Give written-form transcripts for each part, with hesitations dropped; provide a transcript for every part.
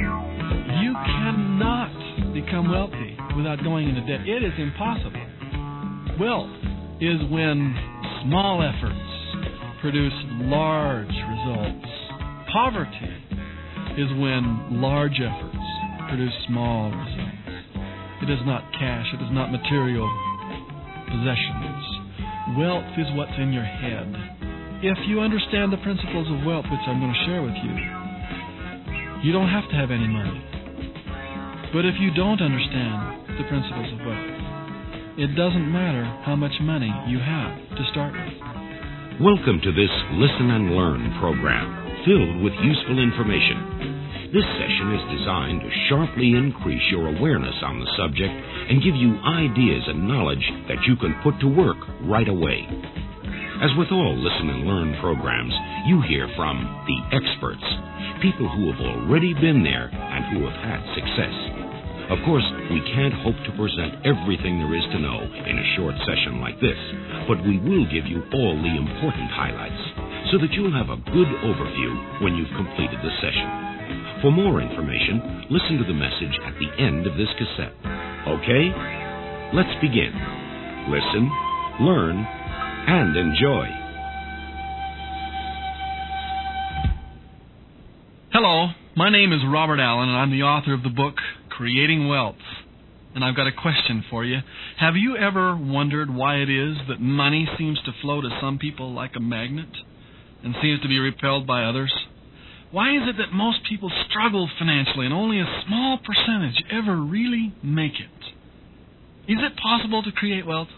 You cannot become wealthy without going into debt. It is impossible. Wealth is when small efforts produce large results. Poverty is when large efforts produce small results. It is not cash. It is not material possessions. Wealth is what's in your head. If you understand the principles of wealth, which I'm going to share with you, you don't have to have any money. But if you don't understand the principles of wealth, it doesn't matter how much money you have to start with. Welcome to this Listen and Learn program, filled with useful information. This session is designed to sharply increase your awareness on the subject and give you ideas and knowledge that you can put to work right away. As with all Listen and Learn programs, you hear from the experts, people who have already been there and who have had success. Of course, we can't hope to present everything there is to know in a short session like this, but we will give you all the important highlights so that you'll have a good overview when you've completed the session. For more information, listen to the message at the end of this cassette. Okay? Let's begin. Listen, learn, and enjoy. Hello, my name is Robert Allen, and I'm the author of the book Creating Wealth. And I've got a question for you. Have you ever wondered why it is that money seems to flow to some people like a magnet and seems to be repelled by others? Why is it that most people struggle financially and only a small percentage ever really make it? Is it possible to create wealth?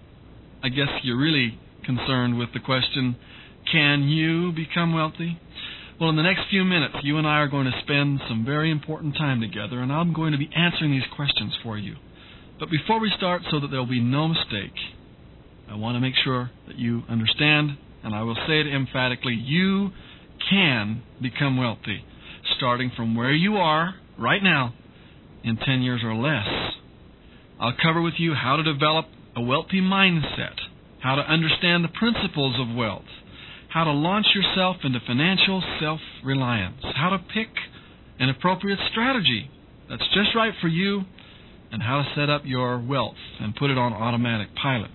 I guess you're really concerned with the question, can you become wealthy? Well, in the next few minutes, you and I are going to spend some very important time together, and I'm going to be answering these questions for you. But before we start, so that there will be no mistake, I want to make sure that you understand, and I will say it emphatically, you can become wealthy, starting from where you are right now in 10 years or less. I'll cover with you how to develop a wealthy mindset, how to understand the principles of wealth, how to launch yourself into financial self-reliance, how to pick an appropriate strategy that's just right for you, and how to set up your wealth and put it on automatic pilot.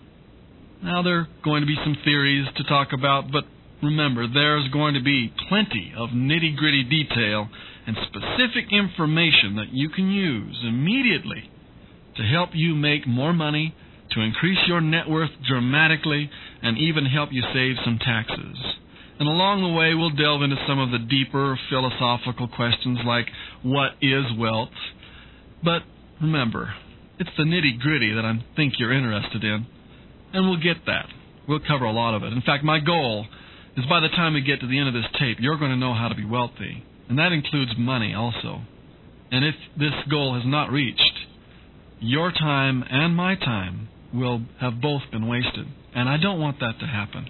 Now, there are going to be some theories to talk about, but remember, there's going to be plenty of nitty-gritty detail and specific information that you can use immediately to help you make more money, to increase your net worth dramatically, and even help you save some taxes. And along the way, we'll delve into some of the deeper philosophical questions like, what is wealth? But remember, it's the nitty-gritty that I think you're interested in, and we'll get that. We'll cover a lot of it. In fact, my goal is by the time we get to the end of this tape, you're going to know how to be wealthy, and that includes money also. And if this goal has not reached, your time and my time will have both been wasted. And I don't want that to happen.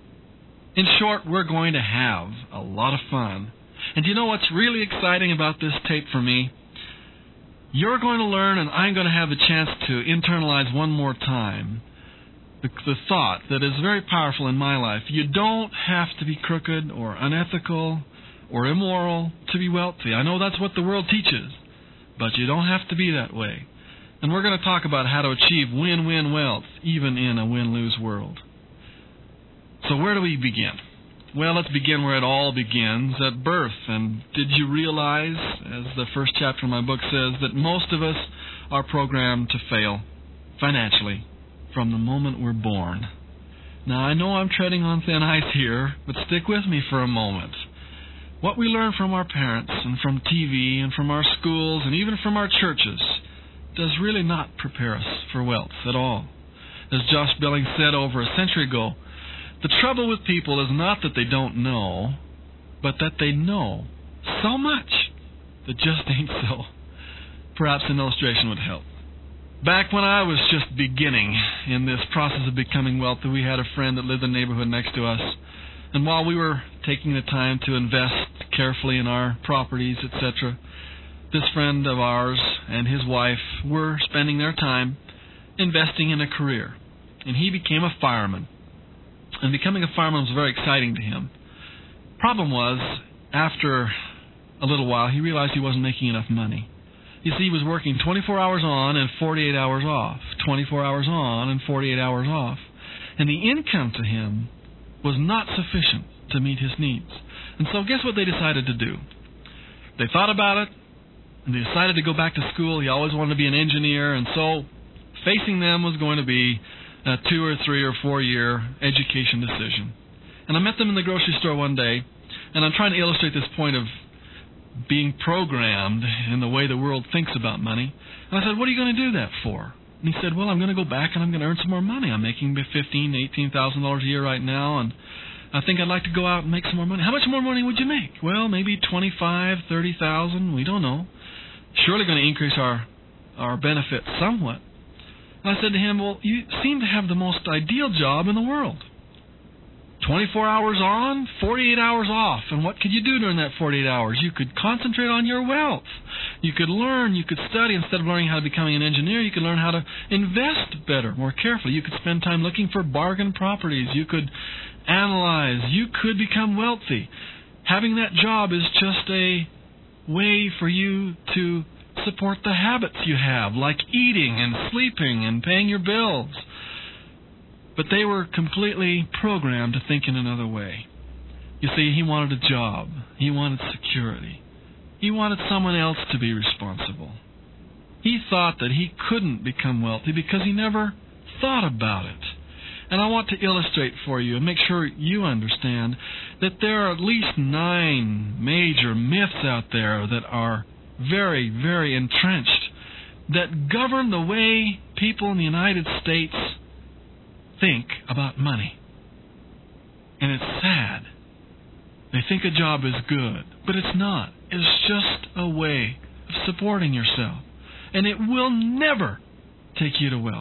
In short, we're going to have a lot of fun. And do you know what's really exciting about this tape for me? You're going to learn, and I'm going to have the chance to internalize one more time the thought that is very powerful in my life. You don't have to be crooked or unethical or immoral to be wealthy. I know that's what the world teaches, but you don't have to be that way. And we're going to talk about how to achieve win-win wealth, even in a win-lose world. So where do we begin? Well, let's begin where it all begins, at birth. And did you realize, as the first chapter of my book says, that most of us are programmed to fail financially from the moment we're born? Now, I know I'm treading on thin ice here, but stick with me for a moment. What we learn from our parents and from TV and from our schools and even from our churches does really not prepare us for wealth at all. As Josh Billings said over a century ago, the trouble with people is not that they don't know, but that they know so much that just ain't so. Perhaps an illustration would help. Back when I was just beginning in this process of becoming wealthy, we had a friend that lived in the neighborhood next to us. And while we were taking the time to invest carefully in our properties, etc., this friend of ours and his wife were spending their time investing in a career. And he became a fireman. And becoming a fireman was very exciting to him. Problem was, after a little while, he realized he wasn't making enough money. You see, he was working 24 hours on and 48 hours off, 24 hours on and 48 hours off. And the income to him was not sufficient to meet his needs. And so guess what they decided to do? They thought about it, and they decided to go back to school. He always wanted to be an engineer, and so facing them was going to be a 2 or 3 or 4 year education decision. And I met them in the grocery store one day, and I'm trying to illustrate this point of being programmed in the way the world thinks about money. And I said, what are you going to do that for? And he said, well, I'm going to go back and I'm going to earn some more money. I'm making $15,000, $18,000 a year right now, and I think I'd like to go out and make some more money. How much more money would you make? Well, maybe $25,000, $30,000. We don't know. Surely going to increase our benefits somewhat. And I said to him, well, you seem to have the most ideal job in the world. 24 hours on, 48 hours off. And what could you do during that 48 hours? You could concentrate on your wealth. You could learn, you could study. Instead of learning how to becoming an engineer, you could learn how to invest better, more carefully. You could spend time looking for bargain properties. You could analyze. You could become wealthy. Having that job is just a way for you to support the habits you have, like eating and sleeping and paying your bills. But they were completely programmed to think in another way. You see, he wanted a job. He wanted security. He wanted someone else to be responsible. He thought that he couldn't become wealthy because he never thought about it. And I want to illustrate for you and make sure you understand that there are at least 9 major myths out there that are very, very entrenched that govern the way people in the United States think about money. And it's sad. They think a job is good, but it's not. It's just a way of supporting yourself. And it will never take you to wealth.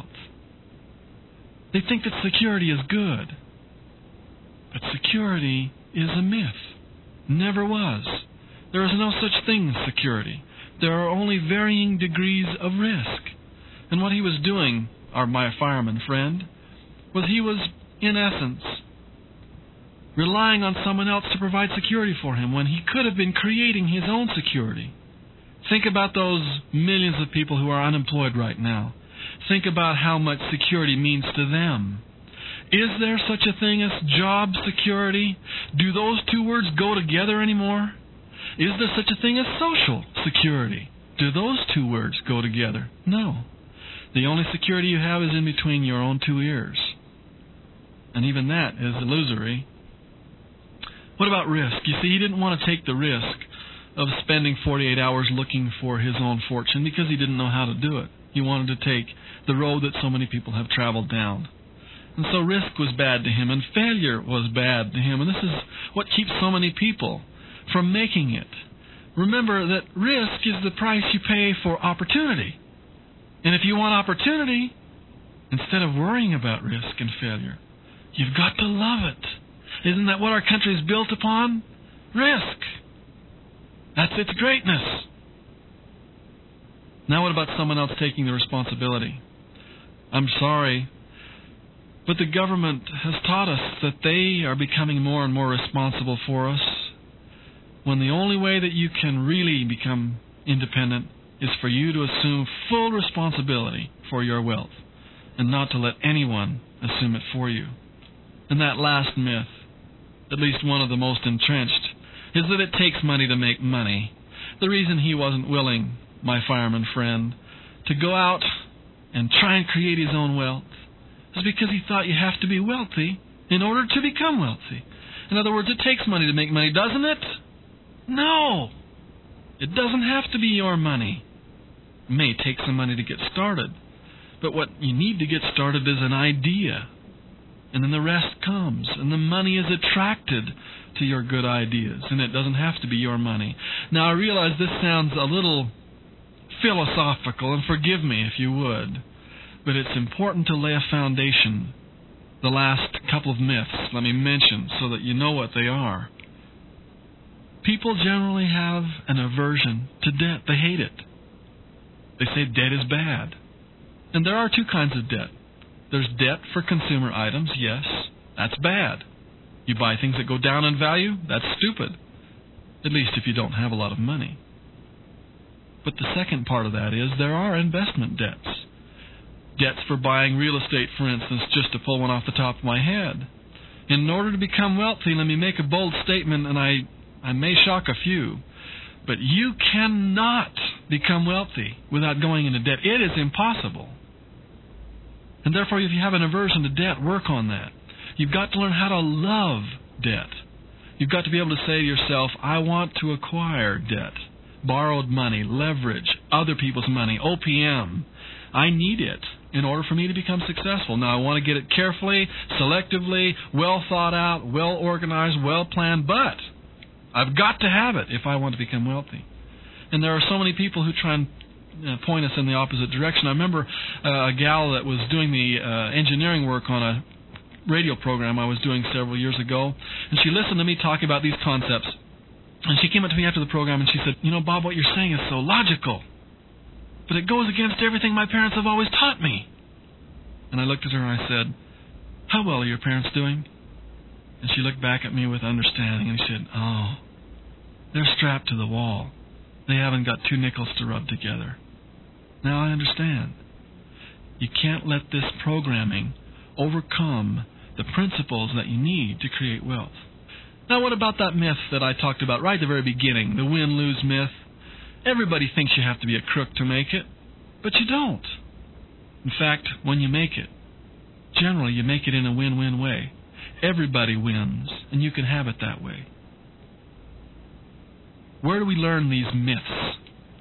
They think that security is good. But security is a myth. Never was. There is no such thing as security. There are only varying degrees of risk. And what he was doing, my fireman friend, was he was, in essence, relying on someone else to provide security for him when he could have been creating his own security. Think about those millions of people who are unemployed right now. Think about how much security means to them. Is there such a thing as job security? Do those two words go together anymore? Is there such a thing as social security? Do those two words go together? No. The only security you have is in between your own 2 ears. And even that is illusory. What about risk? You see, he didn't want to take the risk of spending 48 hours looking for his own fortune because he didn't know how to do it. He wanted to take the road that so many people have traveled down. And so risk was bad to him, and failure was bad to him. And this is what keeps so many people from making it. Remember that risk is the price you pay for opportunity. And if you want opportunity, instead of worrying about risk and failure, you've got to love it. Isn't that what our country is built upon? Risk. That's its greatness. Now what about someone else taking the responsibility? I'm sorry, but the government has taught us that they are becoming more and more responsible for us, when the only way that you can really become independent is for you to assume full responsibility for your wealth and not to let anyone assume it for you. And that last myth, at least one of the most entrenched, is that it takes money to make money. The reason he wasn't willing, my fireman friend, to go out and try and create his own wealth is because he thought you have to be wealthy in order to become wealthy. In other words, it takes money to make money, doesn't it? No. It doesn't have to be your money. It may take some money to get started, but what you need to get started is an idea. And then the rest comes, and the money is attracted to your good ideas, and it doesn't have to be your money. Now, I realize this sounds a little philosophical, and forgive me if you would, but it's important to lay a foundation. The last couple of myths let me mention so that you know what they are. People generally have an aversion to debt. They hate it. They say debt is bad. And there are 2 kinds of debt. There's debt for consumer items, yes, that's bad. You buy things that go down in value, that's stupid. at least if you don't have a lot of money. But the second part of that is there are investment debts. Debts for buying real estate, for instance, just to pull one off the top of my head. In order to become wealthy, let me make a bold statement, and I may shock a few, but you cannot become wealthy without going into debt. It is impossible. And therefore, if you have an aversion to debt, work on that. You've got to learn how to love debt. You've got to be able to say to yourself, I want to acquire debt. Borrowed money, leverage, other people's money, OPM. I need it in order for me to become successful. Now, I want to get it carefully, selectively, well thought out, well organized, well planned, but I've got to have it if I want to become wealthy. And there are so many people who try and point us in the opposite direction. I remember a gal that was doing the engineering work on a radio program I was doing several years ago, and she listened to me talk about these concepts. And she came up to me after the program and she said, you know, Bob, what you're saying is so logical, but it goes against everything my parents have always taught me. And I looked at her and I said, how well are your parents doing? And she looked back at me with understanding and she said, oh, they're strapped to the wall. They haven't got two nickels to rub together. Now I understand. You can't let this programming overcome the principles that you need to create wealth. Now, what about that myth that I talked about right at the very beginning, the win-lose myth? Everybody thinks you have to be a crook to make it, but you don't. In fact, when you make it, generally you make it in a win-win way. Everybody wins, and you can have it that way. Where do we learn these myths?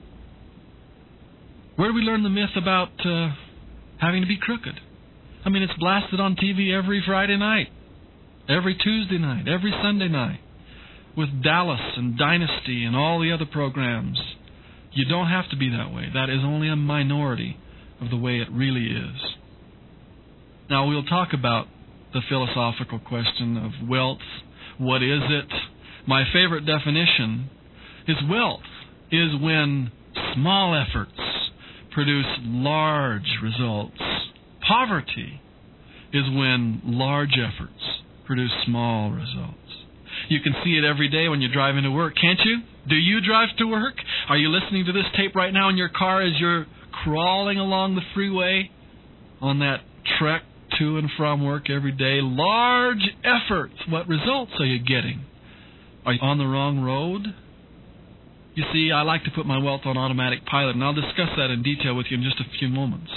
Where do we learn the myth about having to be crooked? I mean, it's blasted on TV every Friday night, every Tuesday night, every Sunday night, with Dallas and Dynasty and all the other programs. You don't have to be that way. That is only a minority of the way it really is. Now, we'll talk about the philosophical question of wealth. What is it? My favorite definition is wealth is when small efforts produce large results. Poverty is when large efforts produce small results. You can see it every day when you drive into work, can't you? Do you drive to work? Are you listening to this tape right now in your car as you're crawling along the freeway on that trek to and from work every day? Large efforts. What results are you getting? Are you on the wrong road? You see, I like to put my wealth on automatic pilot, and I'll discuss that in detail with you in just a few moments.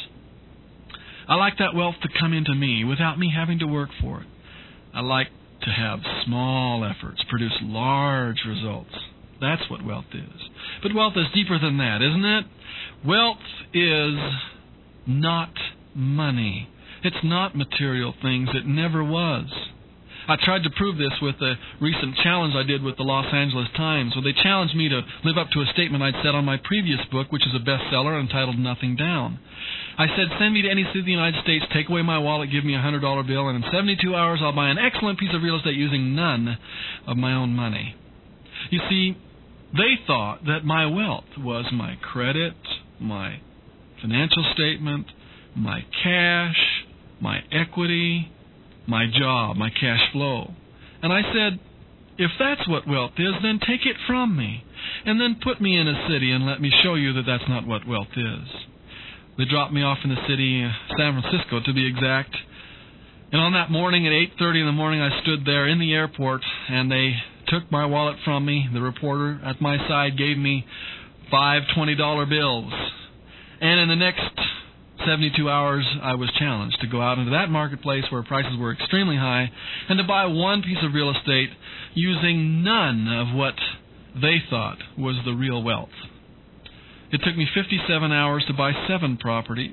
I like that wealth to come into me without me having to work for it. I like to have small efforts produce large results. That's what wealth is. But wealth is deeper than that, isn't it? Wealth is not money. It's not material things. It never was. I tried to prove this with a recent challenge I did with the Los Angeles Times, where they challenged me to live up to a statement I'd said on my previous book, which is a bestseller entitled Nothing Down. I said, send me to any city in the United States, take away my wallet, give me a $100 bill, and in 72 hours I'll buy an excellent piece of real estate using none of my own money. You see, they thought that my wealth was my credit, my financial statement, my cash, my equity, my job, my cash flow. And I said, if that's what wealth is, then take it from me, and then put me in a city and let me show you that that's not what wealth is. They dropped me off in the city, San Francisco to be exact. And on that morning at 8:30 in the morning, I stood there in the airport, and they took my wallet from me. The reporter at my side gave me 5 $20 bills. And in the next 72 hours, I was challenged to go out into that marketplace where prices were extremely high and to buy one piece of real estate using none of what they thought was the real wealth. It took me 57 hours to buy 7 properties,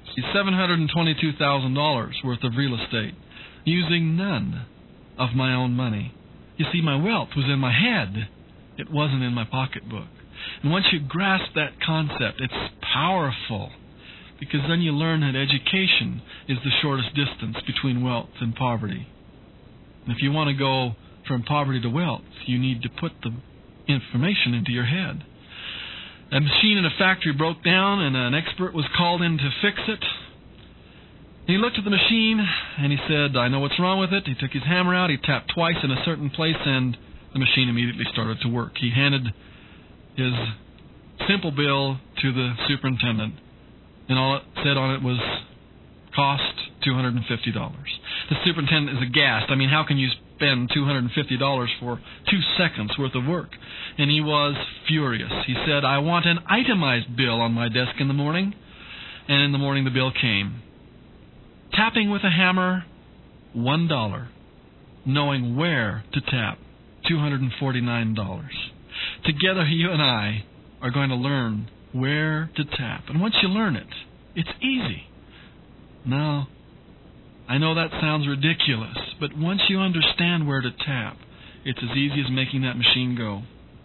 $722,000 worth of real estate, using none of my own money. You see, my wealth was in my head. It wasn't in my pocketbook. And once you grasp that concept, it's powerful, because then you learn that education is the shortest distance between wealth and poverty. And if you want to go from poverty to wealth, you need to put the information into your head. A machine in a factory broke down, and an expert was called in to fix it. He looked at the machine, and he said, I know what's wrong with it. He took his hammer out, he tapped twice in a certain place, and The machine immediately started to work. He handed his simple bill to the superintendent, and all it said on it was cost $250. The superintendent is aghast. I mean, how can you spend $250 for 2 seconds worth of work? And he was furious. He said, I want an itemized bill on my desk in the morning. And in the morning the bill came. Tapping with a hammer, $1. Knowing where to tap, $249. Together you and I are going to learn where to tap. And once you learn it, it's easy. Now, I know that sounds ridiculous, but once you understand where to tap, it's as easy as making that machine go.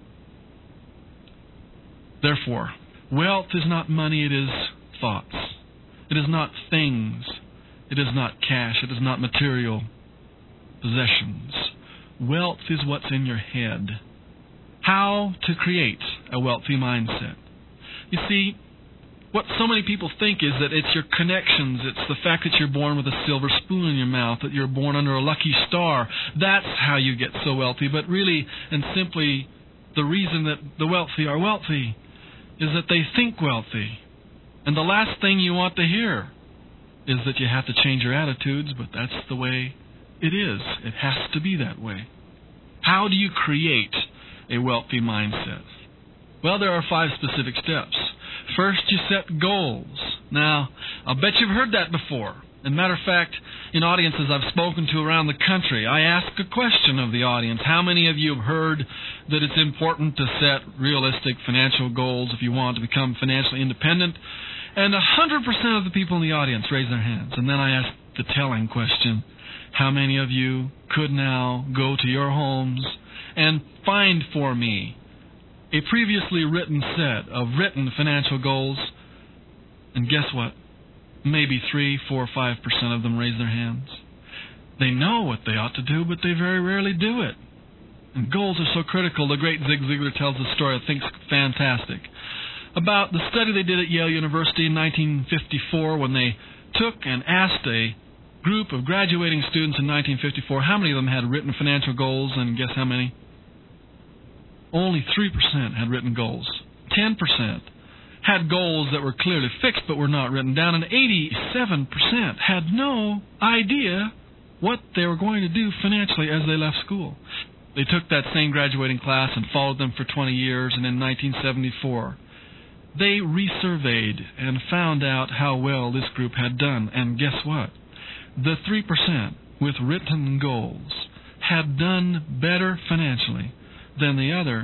Therefore, wealth is not money, it is thoughts. It is not things. It is not cash. It is not material possessions. Wealth is what's in your head. How to create a wealthy mindset. You see, what so many people think is that it's your connections, it's the fact that you're born with a silver spoon in your mouth, that you're born under a lucky star. That's how you get so wealthy. But really and simply, the reason that the wealthy are wealthy is that they think wealthy. And the last thing you want to hear is that you have to change your attitudes, but that's the way it is. It has to be that way. How do you create a wealthy mindset? Well, there are 5 specific steps. First, you set goals. Now, I'll bet you've heard that before. As a matter of fact, in audiences I've spoken to around the country, I ask a question of the audience. How many of you have heard that it's important to set realistic financial goals if you want to become financially independent? And 100% of the people in the audience raise their hands. And then I ask the telling question, how many of you could now go to your homes and find for me a previously written set of written financial goals? And guess what? Maybe 3, 4, 5% of them raise their hands. They know what they ought to do, but they very rarely do it. And goals are so critical. The great Zig Ziglar tells a story I think is fantastic about the study they did at Yale University in 1954 when they took and asked a group of graduating students in 1954 how many of them had written financial goals, and guess how many? Only 3% had written goals. 10% had goals that were clearly fixed but were not written down, and 87% had no idea what they were going to do financially as they left school. They took that same graduating class and followed them for 20 years, and in 1974, they resurveyed and found out how well this group had done. And guess what? The 3% with written goals had done better financially than the other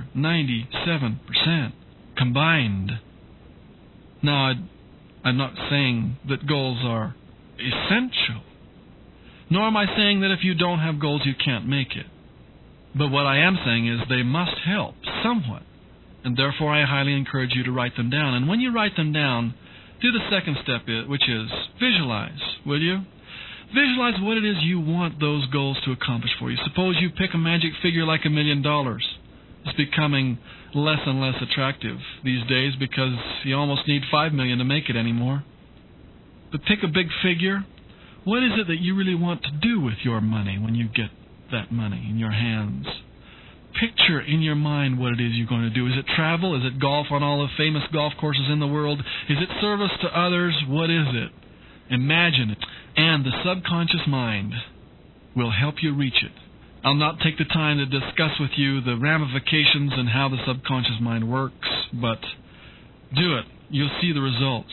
97% combined. Now, I'm not saying that goals are essential, nor am I saying that if you don't have goals you can't make it. But what I am saying is they must help somewhat, and therefore I highly encourage you to write them down. And when you write them down, do the second step, which is visualize, will you? Visualize what it is you want those goals to accomplish for you. Suppose you pick a magic figure like $1 million. It's becoming less and less attractive these days because you almost need $5 million to make it anymore. But pick a big figure. What is it that you really want to do with your money when you get that money in your hands? Picture in your mind what it is you're going to do. Is it travel? Is it golf on all the famous golf courses in the world? Is it service to others? What is it? Imagine it. And the subconscious mind will help you reach it. I'll not take the time to discuss with you the ramifications and how the subconscious mind works, but do it. You'll see the results.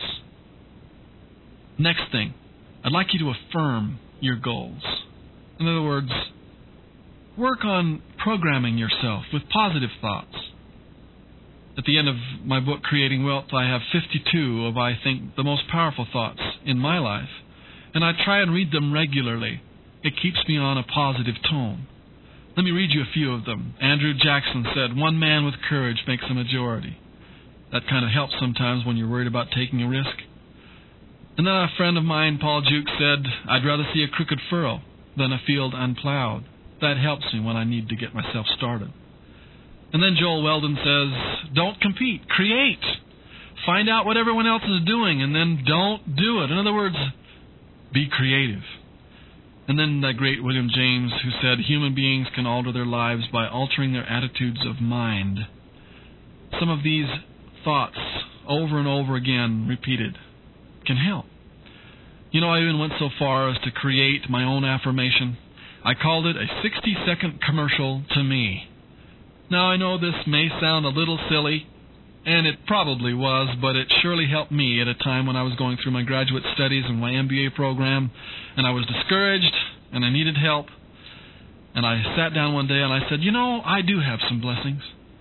Next thing, I'd like you to affirm your goals. In other words, work on programming yourself with positive thoughts. At the end of my book, Creating Wealth, I have 52 of, I think, the most powerful thoughts in my life, and I try and read them regularly. It keeps me on a positive tone. Let me read you a few of them. Andrew Jackson said, "One man with courage makes a majority." That kind of helps sometimes when you're worried about taking a risk. And then a friend of mine, Paul Juke, said, "I'd rather see a crooked furrow than a field unplowed." That helps me when I need to get myself started. And then Joel Weldon says, "Don't compete, create. Find out what everyone else is doing and then don't do it." In other words, be creative. And then that great William James, who said, human beings can alter their lives by altering their attitudes of mind. Some of these thoughts, over and over again repeated, can help. You know, I even went so far as to create my own affirmation. I called it a 60-second commercial to me. Now, I know this may sound a little silly, and it probably was, but it surely helped me at a time when I was going through my graduate studies and my MBA program, and I was discouraged, and I needed help. And I sat down one day and I said, you know, I do have some blessings.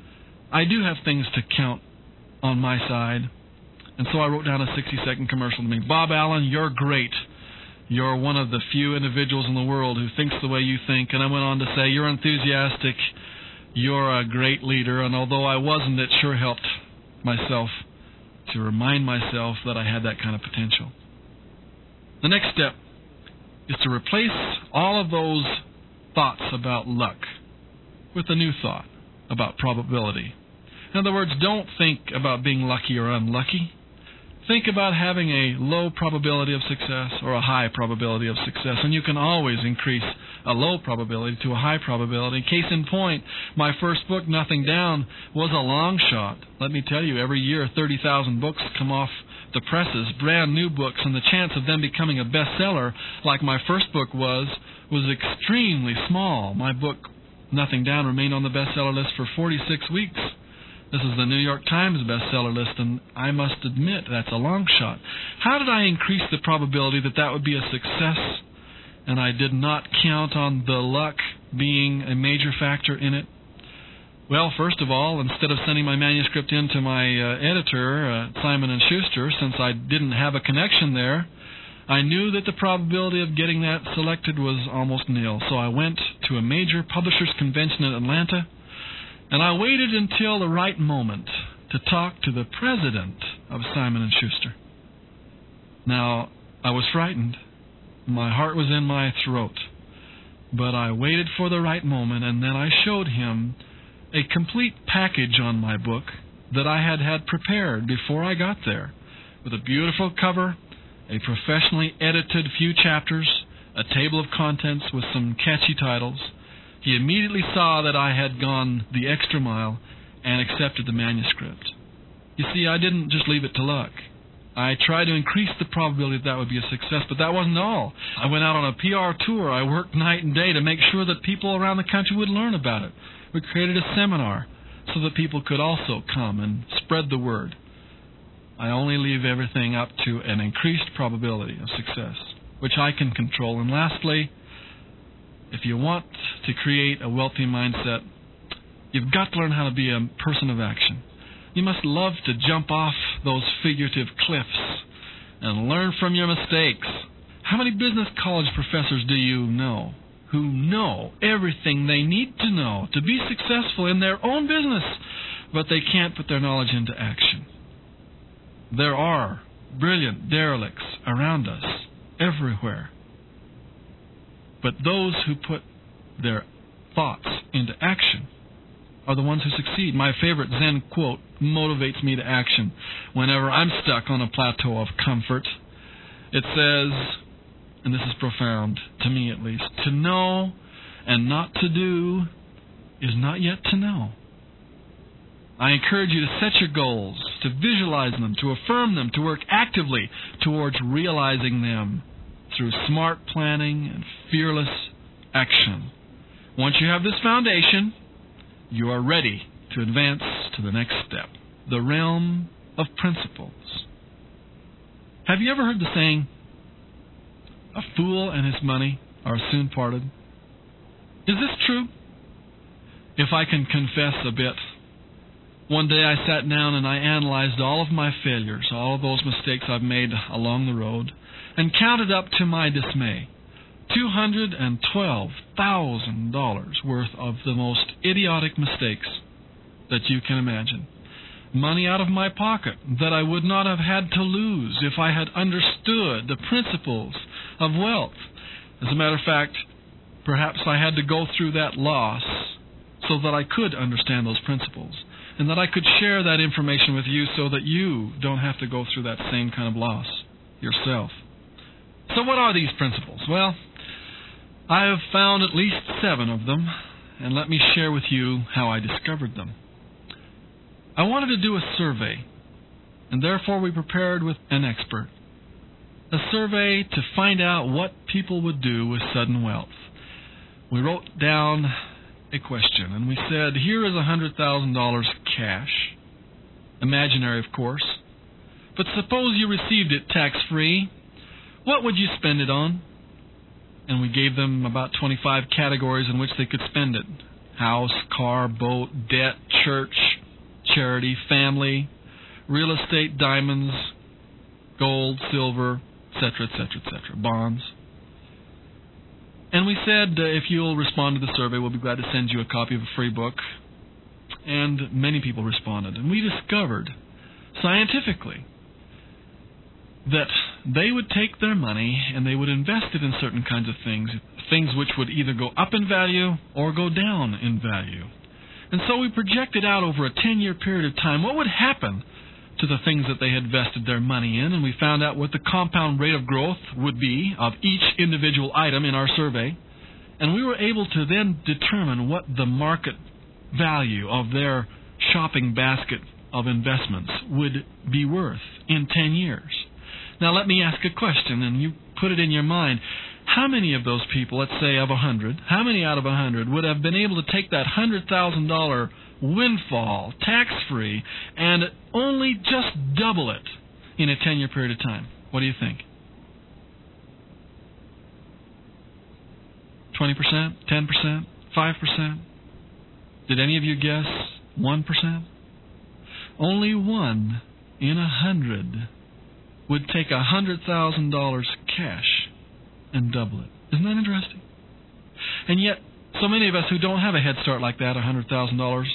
I do have things to count on my side. And so I wrote down a 60-second commercial to me. Bob Allen, you're great. You're one of the few individuals in the world who thinks the way you think. And I went on to say, you're enthusiastic. You're a great leader. And although I wasn't, it sure helped myself to remind myself that I had that kind of potential. The next step is to replace all of those thoughts about luck with a new thought about probability. In other words, don't think about being lucky or unlucky. Think about having a low probability of success or a high probability of success, and you can always increase a low probability to a high probability. Case in point, my first book, Nothing Down, was a long shot. Let me tell you, every year 30,000 books come off the presses, brand new books, and the chance of them becoming a bestseller, like my first book was extremely small. My book, Nothing Down, remained on the bestseller list for 46 weeks. This is the New York Times bestseller list, and I must admit that's a long shot. How did I increase the probability that that would be a success, and I did not count on the luck being a major factor in it? Well, first of all, instead of sending my manuscript in to my editor, Simon & Schuster, since I didn't have a connection there, I knew that the probability of getting that selected was almost nil. So I went to a major publishers convention in Atlanta, and I waited until the right moment to talk to the president of Simon & Schuster. Now, I was frightened. My heart was in my throat. But I waited for the right moment, and then I showed him a complete package on my book that I had prepared before I got there, with a beautiful cover, a professionally edited few chapters, a table of contents with some catchy titles. He immediately saw that I had gone the extra mile and accepted the manuscript. You see, I didn't just leave it to luck. I tried to increase the probability that would be a success, but that wasn't all. I went out on a PR tour. I worked night and day to make sure that people around the country would learn about it. We created a seminar so that people could also come and spread the word. I only leave everything up to an increased probability of success, which I can control. And lastly, if you want to create a wealthy mindset, you've got to learn how to be a person of action. You must love to jump off those figurative cliffs and learn from your mistakes. How many business college professors do you know who know everything they need to know to be successful in their own business, but they can't put their knowledge into action? There are brilliant derelicts around us everywhere. But those who put their thoughts into action are the ones who succeed. My favorite Zen quote motivates me to action whenever I'm stuck on a plateau of comfort. It says, and this is profound, to me at least, to know and not to do is not yet to know. I encourage you to set your goals, to visualize them, to affirm them, to work actively towards realizing them through smart planning and fearless action. Once you have this foundation, you are ready to advance to the next step, the realm of principles. Have you ever heard the saying, a fool and his money are soon parted? Is this true? If I can confess a bit, one day I sat down and I analyzed all of my failures, all of those mistakes I've made along the road, and counted up to my dismay $212,000 worth of the most idiotic mistakes that you can imagine. Money out of my pocket that I would not have had to lose if I had understood the principles of wealth. As a matter of fact, perhaps I had to go through that loss so that I could understand those principles, and that I could share that information with you so that you don't have to go through that same kind of loss yourself. So what are these principles? Well, I have found at least 7 of them, and let me share with you how I discovered them. I wanted to do a survey, and therefore we prepared with an expert. A survey to find out what people would do with sudden wealth. We wrote down a question, and we said, here is $100,000 cash. Imaginary, of course. But suppose you received it tax-free. What would you spend it on? And we gave them about 25 categories in which they could spend it. House, car, boat, debt, church, charity, family, real estate, diamonds, gold, silver, etc., etc., etc., bonds. And we said, if you'll respond to the survey, we'll be glad to send you a copy of a free book. And many people responded. And we discovered, scientifically, that they would take their money and they would invest it in certain kinds of things which would either go up in value or go down in value. And so we projected out over a 10-year period of time what would happen to the things that they had vested their money in, and we found out what the compound rate of growth would be of each individual item in our survey, and we were able to then determine what the market value of their shopping basket of investments would be worth in 10 years. Now let me ask a question, and you put it in your mind. How many of those people, let's say of 100, how many out of 100 would have been able to take that $100,000 windfall, tax-free, and only just double it in a 10-year period of time? What do you think? 20%? 10%? 5%? Did any of you guess 1%? Only 1 in 100 would take $100,000 cash and double it. Isn't that interesting? And yet, so many of us who don't have a head start like that, $100,000,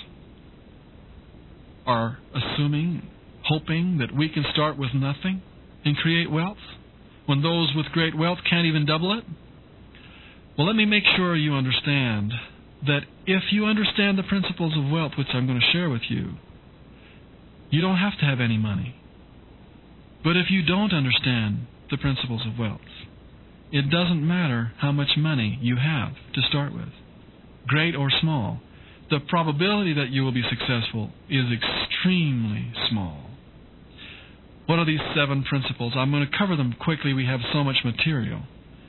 are assuming, hoping that we can start with nothing and create wealth, when those with great wealth can't even double it? Well, let me make sure you understand that if you understand the principles of wealth, which I'm going to share with you, you don't have to have any money. But if you don't understand the principles of wealth, it doesn't matter how much money you have to start with, great or small. The probability that you will be successful is extremely small. What are these 7 principles? I'm going to cover them quickly. We have so much material.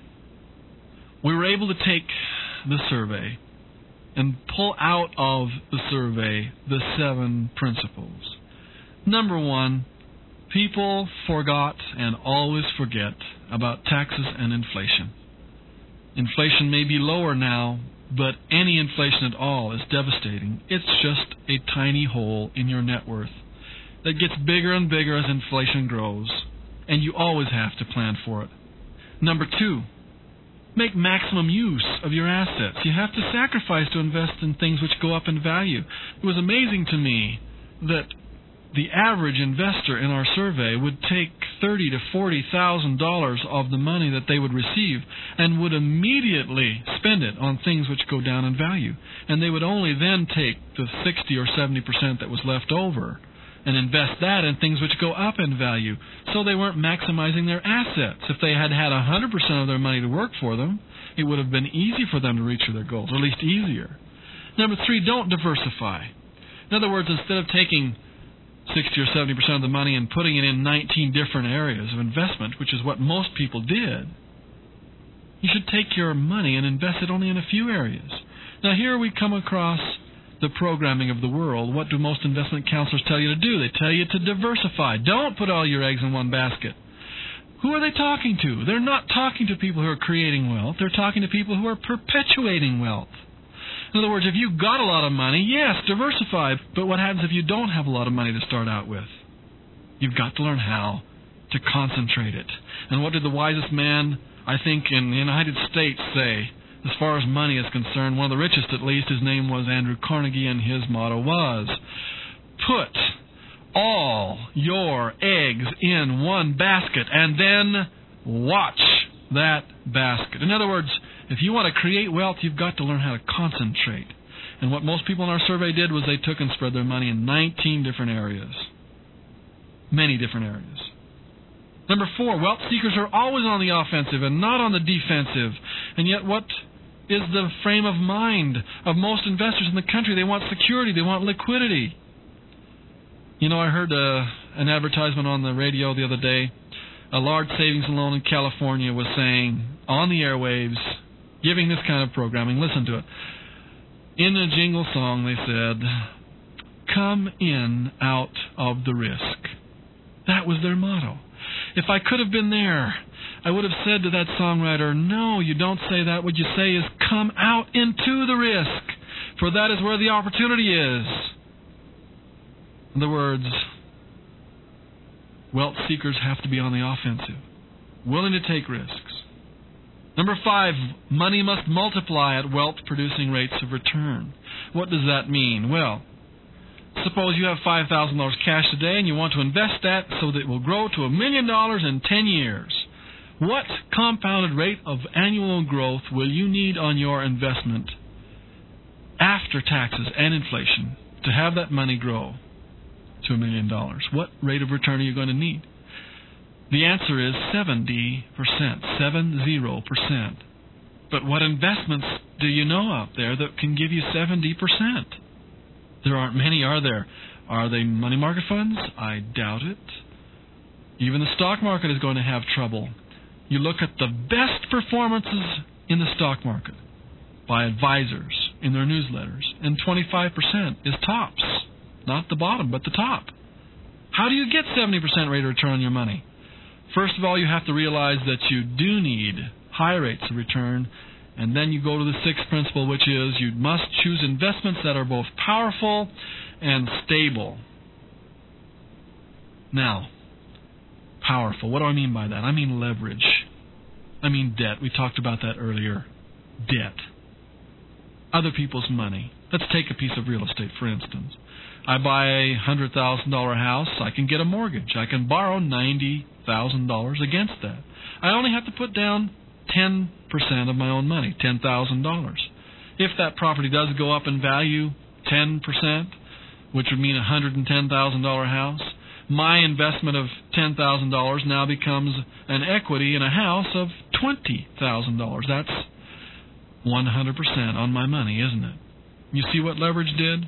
We were able to take the survey and pull out of the survey the 7 principles. Number 1, people forgot and always forget about taxes and inflation. Inflation may be lower now, but any inflation at all is devastating. It's just a tiny hole in your net worth that gets bigger and bigger as inflation grows, and you always have to plan for it. Number 2, make maximum use of your assets. You have to sacrifice to invest in things which go up in value. It was amazing to me that the average investor in our survey would take $30,000 to $40,000 of the money that they would receive and would immediately spend it on things which go down in value. And they would only then take the 60 or 70% that was left over and invest that in things which go up in value. So they weren't maximizing their assets. If they had had 100% of their money to work for them, it would have been easy for them to reach their goals, or at least easier. Number 3, don't diversify. In other words, instead of taking 60 or 70% of the money and putting it in 19 different areas of investment, which is what most people did, you should take your money and invest it only in a few areas. Now here we come across the programming of the world. What do most investment counselors tell you to do? They tell you to diversify. Don't put all your eggs in one basket. Who are they talking to? They're not talking to people who are creating wealth. They're talking to people who are perpetuating wealth. In other words, if you've got a lot of money, yes, diversify. But what happens if you don't have a lot of money to start out with? You've got to learn how to concentrate it. And what did the wisest man, I think, in the United States say as far as money is concerned? One of the richest, at least. His name was Andrew Carnegie, and his motto was, put all your eggs in one basket and then watch that basket. In other words, if you want to create wealth, you've got to learn how to concentrate. And what most people in our survey did was they took and spread their money in 19 different areas. Many different areas. Number 4, wealth seekers are always on the offensive and not on the defensive. And yet what is the frame of mind of most investors in the country. They want security. They want liquidity. You know, I heard an advertisement on the radio the other day. A large savings and loan in California was saying on the airwaves, giving this kind of programming, listen to it. In a jingle song, they said, "Come in out of the risk." That was their motto. If I could have been there, I would have said to that songwriter, no, you don't say that. What you say is, come out into the risk, for that is where the opportunity is. In other words, wealth seekers have to be on the offensive, willing to take risks. Number 5, money must multiply at wealth-producing rates of return. What does that mean? Well, suppose you have $5,000 cash today and you want to invest that so that it will grow to $1 million in 10 years. What compounded rate of annual growth will you need on your investment after taxes and inflation to have that money grow to $1 million? What rate of return are you going to need? The answer is 70%, 70%. But what investments do you know out there that can give you 70%? There aren't many, are there? Are they money market funds? I doubt it. Even the stock market is going to have trouble. You look at the best performances in the stock market by advisors in their newsletters, and 25% is tops. Not the bottom, but the top. How do you get 70% rate of return on your money? First of all, you have to realize that you do need high rates of return, and then you go to the 6th principle, which is you must choose investments that are both powerful and stable. Now, powerful. What do I mean by that? I mean leverage. I mean debt. We talked about that earlier. Debt. Other people's money. Let's take a piece of real estate, for instance. I buy a $100,000 house. I can get a mortgage. I can borrow $90,000 against that. I only have to put down 10% of my own money, $10,000. If that property does go up in value 10%, which would mean a $110,000 house, my investment of $10,000 now becomes an equity in a house of $20,000. That's 100% on my money, isn't it? You see what leverage did?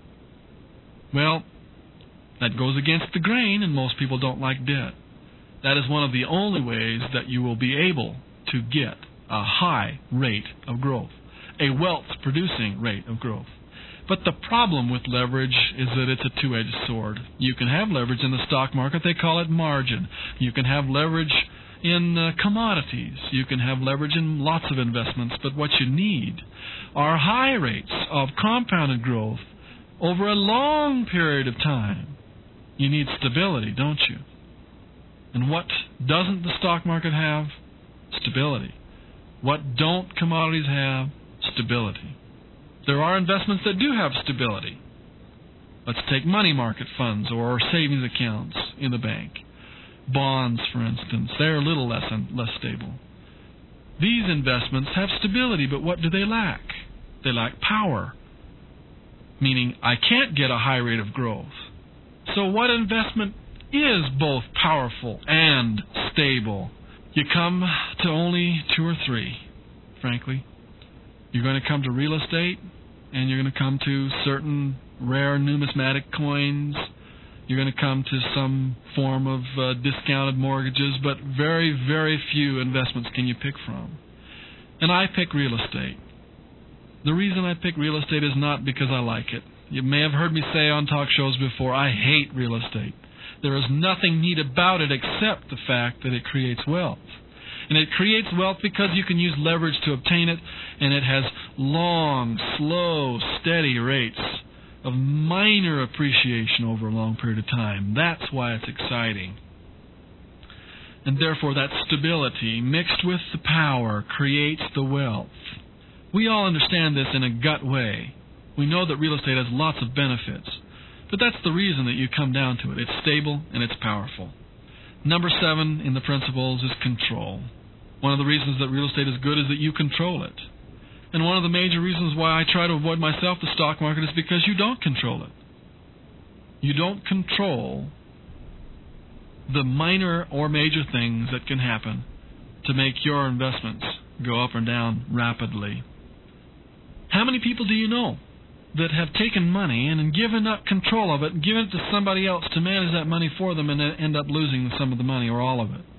Well, that goes against the grain, and most people don't like debt. That is one of the only ways that you will be able to get a high rate of growth, a wealth-producing rate of growth. But the problem with leverage is that it's a two-edged sword. You can have leverage in the stock market. They call it margin. You can have leverage in commodities. You can have leverage in lots of investments. But what you need are high rates of compounded growth over a long period of time. You need stability, don't you? And what doesn't the stock market have? Stability. What don't commodities have? Stability. There are investments that do have stability. Let's take money market funds or savings accounts in the bank. Bonds, for instance, they're a little less stable. These investments have stability, but what do they lack? They lack power, meaning I can't get a high rate of growth. So what investment is both powerful and stable? You come to only 2 or 3, frankly. You're going to come to real estate, and you're going to come to certain rare numismatic coins. You're going to come to some form of discounted mortgages, but very, very few investments can you pick from. And I pick real estate. The reason I pick real estate is not because I like it. You may have heard me say on talk shows before, I hate real estate. There is nothing neat about it except the fact that it creates wealth. And it creates wealth because you can use leverage to obtain it, and it has long, slow, steady rates of minor appreciation over a long period of time. That's why it's exciting. And therefore that stability mixed with the power creates the wealth. We all understand this in a gut way. We know that real estate has lots of benefits, but that's the reason that you come down to it. It's stable and it's powerful. Number 7 in the principles is control. One of the reasons that real estate is good is that you control it. And one of the major reasons why I try to avoid myself the stock market is because you don't control it. You don't control the minor or major things that can happen to make your investments go up and down rapidly. How many people do you know that have taken money and given up control of it and given it to somebody else to manage that money for them and then end up losing some of the money or all of it?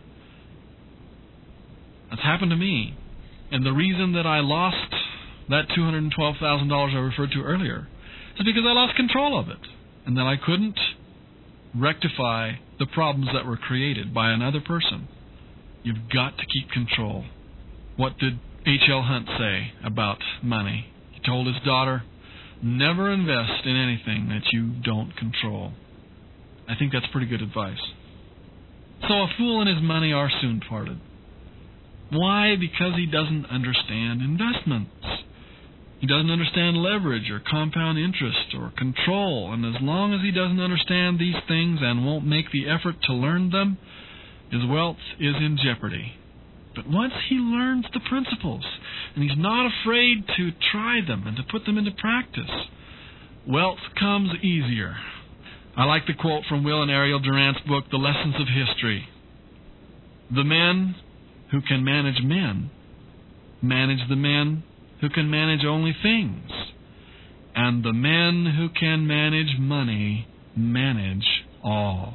That's happened to me. And the reason that I lost that $212,000 I referred to earlier is because I lost control of it and that I couldn't rectify the problems that were created by another person. You've got to keep control. What did H.L. Hunt say about money? He told his daughter, never invest in anything that you don't control. I think that's pretty good advice. So a fool and his money are soon parted. Why? Because he doesn't understand investments. He doesn't understand leverage or compound interest or control. And as long as he doesn't understand these things and won't make the effort to learn them, his wealth is in jeopardy. But once he learns the principles, and he's not afraid to try them and to put them into practice, wealth comes easier. I like the quote from Will and Ariel Durant's book, The Lessons of History. The men who can manage men manage the men who can manage only things. And the men who can manage money manage all.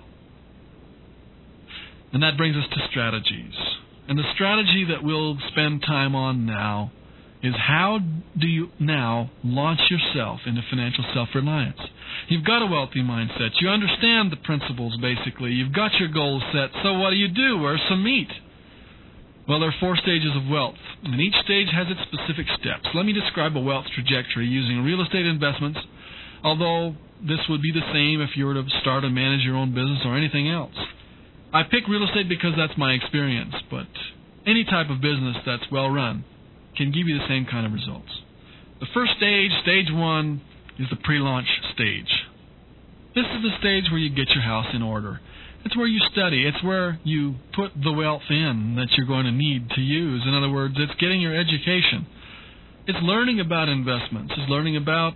And that brings us to strategies. And the strategy that we'll spend time on now is how do you now launch yourself into financial self-reliance? You've got a wealthy mindset. You understand the principles, basically. You've got your goals set. So what do? Where's some meat? Well, there are 4 stages of wealth, and each stage has its specific steps. Let me describe a wealth trajectory using real estate investments, although this would be the same if you were to start and manage your own business or anything else. I pick real estate because that's my experience, but any type of business that's well run can give you the same kind of results. The first stage, stage 1, is the pre-launch stage. This is the stage where you get your house in order. It's where you study. It's where you put the wealth in that you're going to need to use. In other words, it's getting your education. It's learning about investments. It's learning about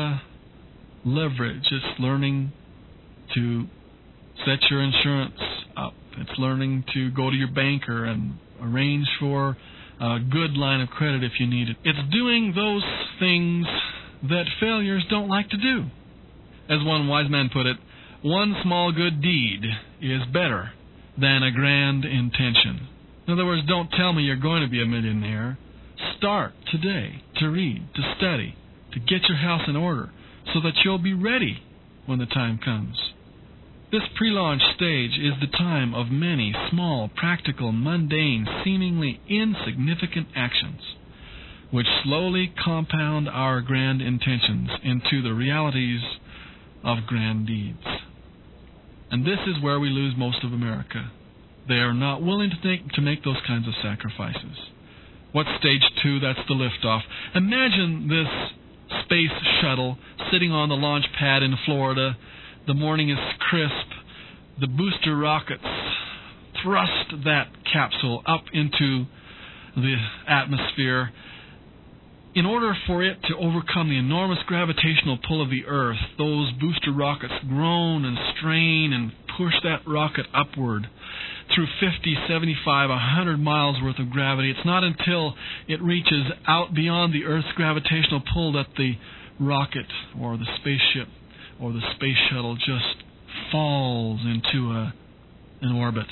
leverage. It's learning to set your insurance up. It's learning to go to your banker and arrange for a good line of credit if you need it. It's doing those things that failures don't like to do. As one wise man put it, one small good deed is better than a grand intention. In other words, don't tell me you're going to be a millionaire. Start today to read, to study, to get your house in order so that you'll be ready when the time comes. This pre-launch stage is the time of many small, practical, mundane, seemingly insignificant actions which slowly compound our grand intentions into the realities of grand deeds. And this is where we lose most of America. They are not willing to make those kinds of sacrifices. What's stage 2? That's the liftoff. Imagine this space shuttle sitting on the launch pad in Florida. The morning is crisp. The booster rockets thrust that capsule up into the atmosphere. In order for it to overcome the enormous gravitational pull of the Earth, those booster rockets groan and strain and push that rocket upward through 50, 75, 100 miles worth of gravity. It's not until it reaches out beyond the Earth's gravitational pull that the rocket or the spaceship or the space shuttle just falls into an orbit.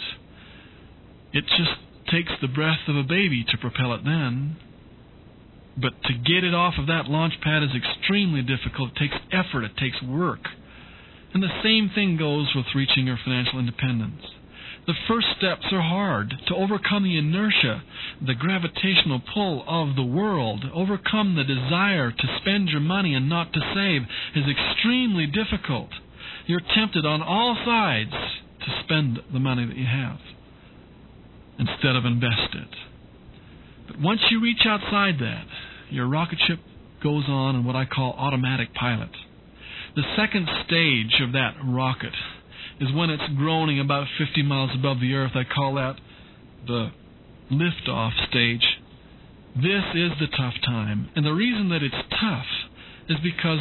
It just takes the breath of a baby to propel it then. But to get it off of that launch pad is extremely difficult. It takes effort. It takes work. And the same thing goes with reaching your financial independence. The first steps are hard. To overcome the inertia, the gravitational pull of the world, overcome the desire to spend your money and not to save is extremely difficult. You're tempted on all sides to spend the money that you have instead of invest it. But once you reach outside that, your rocket ship goes on in what I call automatic pilot. The second stage of that rocket is when it's groaning about 50 miles above the Earth. I call that the liftoff stage. This is the tough time. And the reason that it's tough is because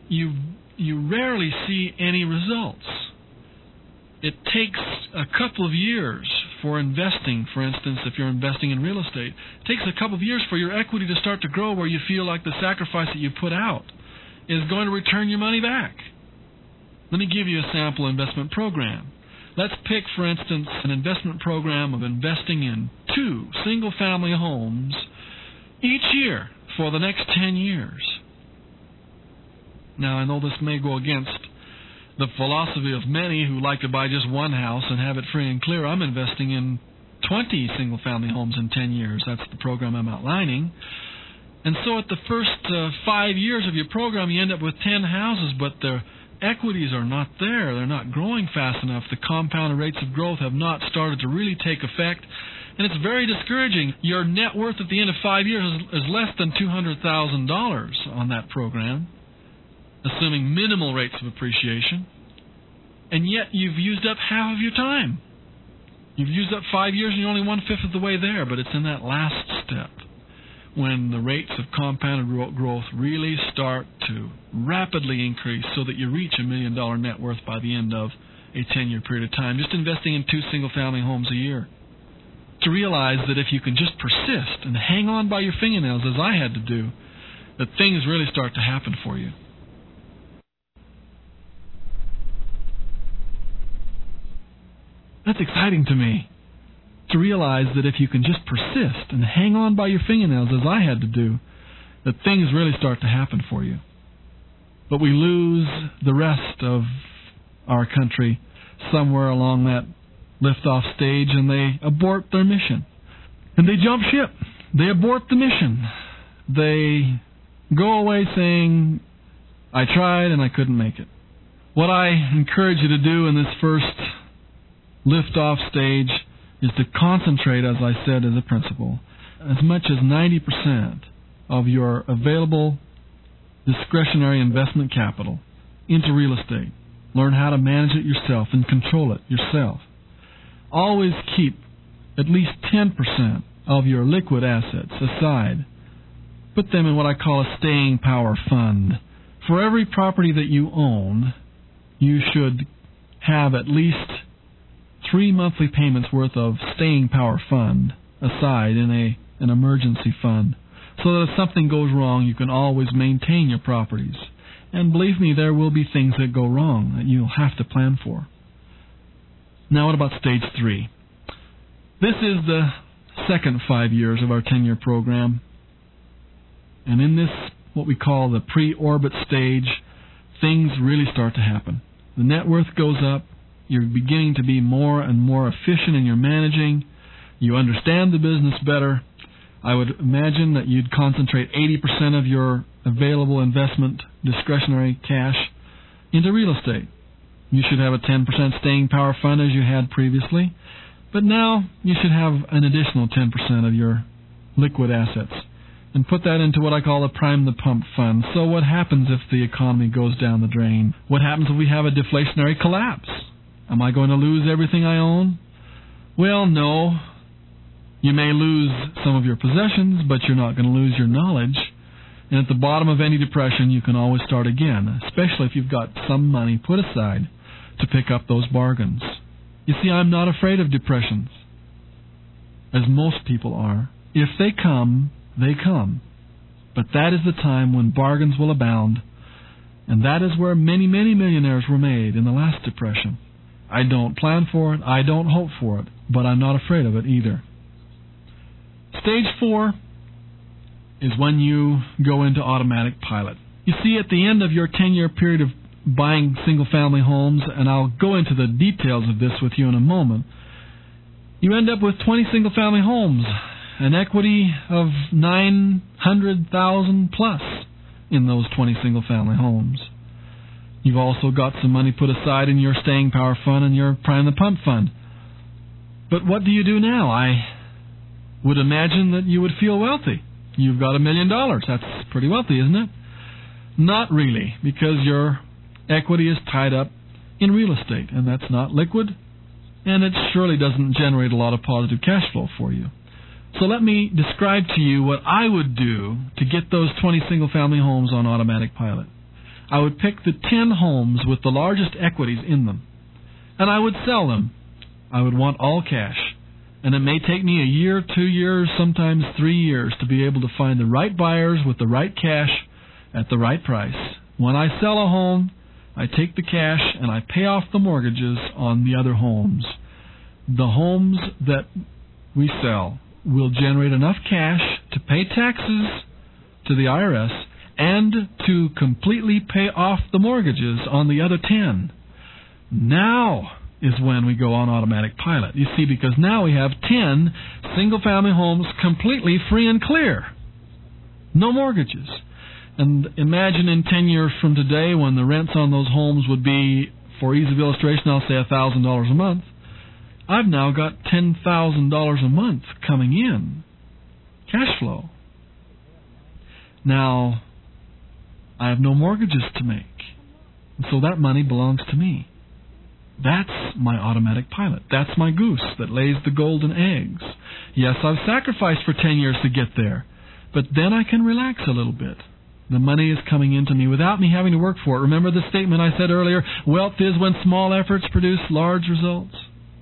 you rarely see any results. It takes a couple of years for investing. For instance, if you're investing in real estate, it takes a couple of years for your equity to start to grow where you feel like the sacrifice that you put out is going to return your money back. Let me give you a sample investment program. Let's pick, for instance, an investment program of investing in 2 single-family homes each year for the next 10 years. Now, I know this may go against the philosophy of many who like to buy just one house and have it free and clear. I'm investing in 20 single-family homes in 10 years. That's the program I'm outlining. And so at the first 5 years of your program, you end up with 10 houses, but their equities are not there. They're not growing fast enough. The compounded rates of growth have not started to really take effect, and it's very discouraging. Your net worth at the end of 5 years is less than $200,000 on that program, assuming minimal rates of appreciation, and yet you've used up half of your time. You've used up 5 years and you're only 1/5 of the way there, but it's in that last step when the rates of compounded growth really start to rapidly increase so that you reach $1 million net worth by the end of a 10-year period of time, just investing in 2 single-family homes a year. To realize that if you can just persist and hang on by your fingernails, as I had to do, that things really start to happen for you. That's exciting to me. To realize that if you can just persist and hang on by your fingernails, as I had to do, that things really start to happen for you. But we lose the rest of our country somewhere along that liftoff stage, and they abort their mission. And they jump ship. They abort the mission. They go away saying, I tried and I couldn't make it. What I encourage you to do in this first liftoff stage is to concentrate, as I said as a principle, as much as 90% of your available discretionary investment capital into real estate. Learn how to manage it yourself and control it yourself. Always keep at least 10% of your liquid assets aside. Put them in what I call a staying power fund. For every property that you own, you should have at least 3 monthly payments worth of staying power fund aside in an emergency fund, so that if something goes wrong, you can always maintain your properties. And believe me, there will be things that go wrong that you'll have to plan for. Now, what about stage 3? This is the second 5 years of our 10-year program. And in this, what we call the pre-orbit stage, things really start to happen. The net worth goes up. You're beginning to be more and more efficient in your managing. You understand the business better. I would imagine that you'd concentrate 80% of your available investment discretionary cash into real estate. You should have a 10% staying power fund as you had previously, but now you should have an additional 10% of your liquid assets and put that into what I call a prime the pump fund. So what happens if the economy goes down the drain? What happens if we have a deflationary collapse? Am I going to lose everything I own? Well, no. You may lose some of your possessions, but you're not going to lose your knowledge. And at the bottom of any depression, you can always start again, especially if you've got some money put aside to pick up those bargains. You see, I'm not afraid of depressions, as most people are. If they come, they come. But that is the time when bargains will abound, and that is where many, many millionaires were made in the last depression. I don't plan for it, I don't hope for it, but I'm not afraid of it either. Stage 4 is when you go into automatic pilot. You see, at the end of your 10-year period of buying single-family homes, and I'll go into the details of this with you in a moment, you end up with 20 single-family homes, an equity of $900,000 plus in those 20 single-family homes. You've also got some money put aside in your staying power fund and your prime the pump fund. But what do you do now? I would imagine that you would feel wealthy. You've got $1 million. That's pretty wealthy, isn't it? Not really, because your equity is tied up in real estate, and that's not liquid, and it surely doesn't generate a lot of positive cash flow for you. So let me describe to you what I would do to get those 20 single-family homes on automatic pilot. I would pick the 10 homes with the largest equities in them, and I would sell them. I would want all cash. And it may take me a year, 2 years, sometimes 3 years to be able to find the right buyers with the right cash at the right price. When I sell a home, I take the cash and I pay off the mortgages on the other homes. The homes that we sell will generate enough cash to pay taxes to the IRS and to completely pay off the mortgages on the other 10. Now is when we go on automatic pilot. You see, because now we have 10 single-family homes completely free and clear. No mortgages. And imagine in 10 years from today when the rents on those homes would be, for ease of illustration, I'll say $1,000 a month. I've now got $10,000 a month coming in. Cash flow. Now, I have no mortgages to make. And so that money belongs to me. That's my automatic pilot. That's my goose that lays the golden eggs. Yes, I've sacrificed for 10 years to get there, but then I can relax a little bit. The money is coming into me without me having to work for it. Remember the statement I said earlier, wealth is when small efforts produce large results.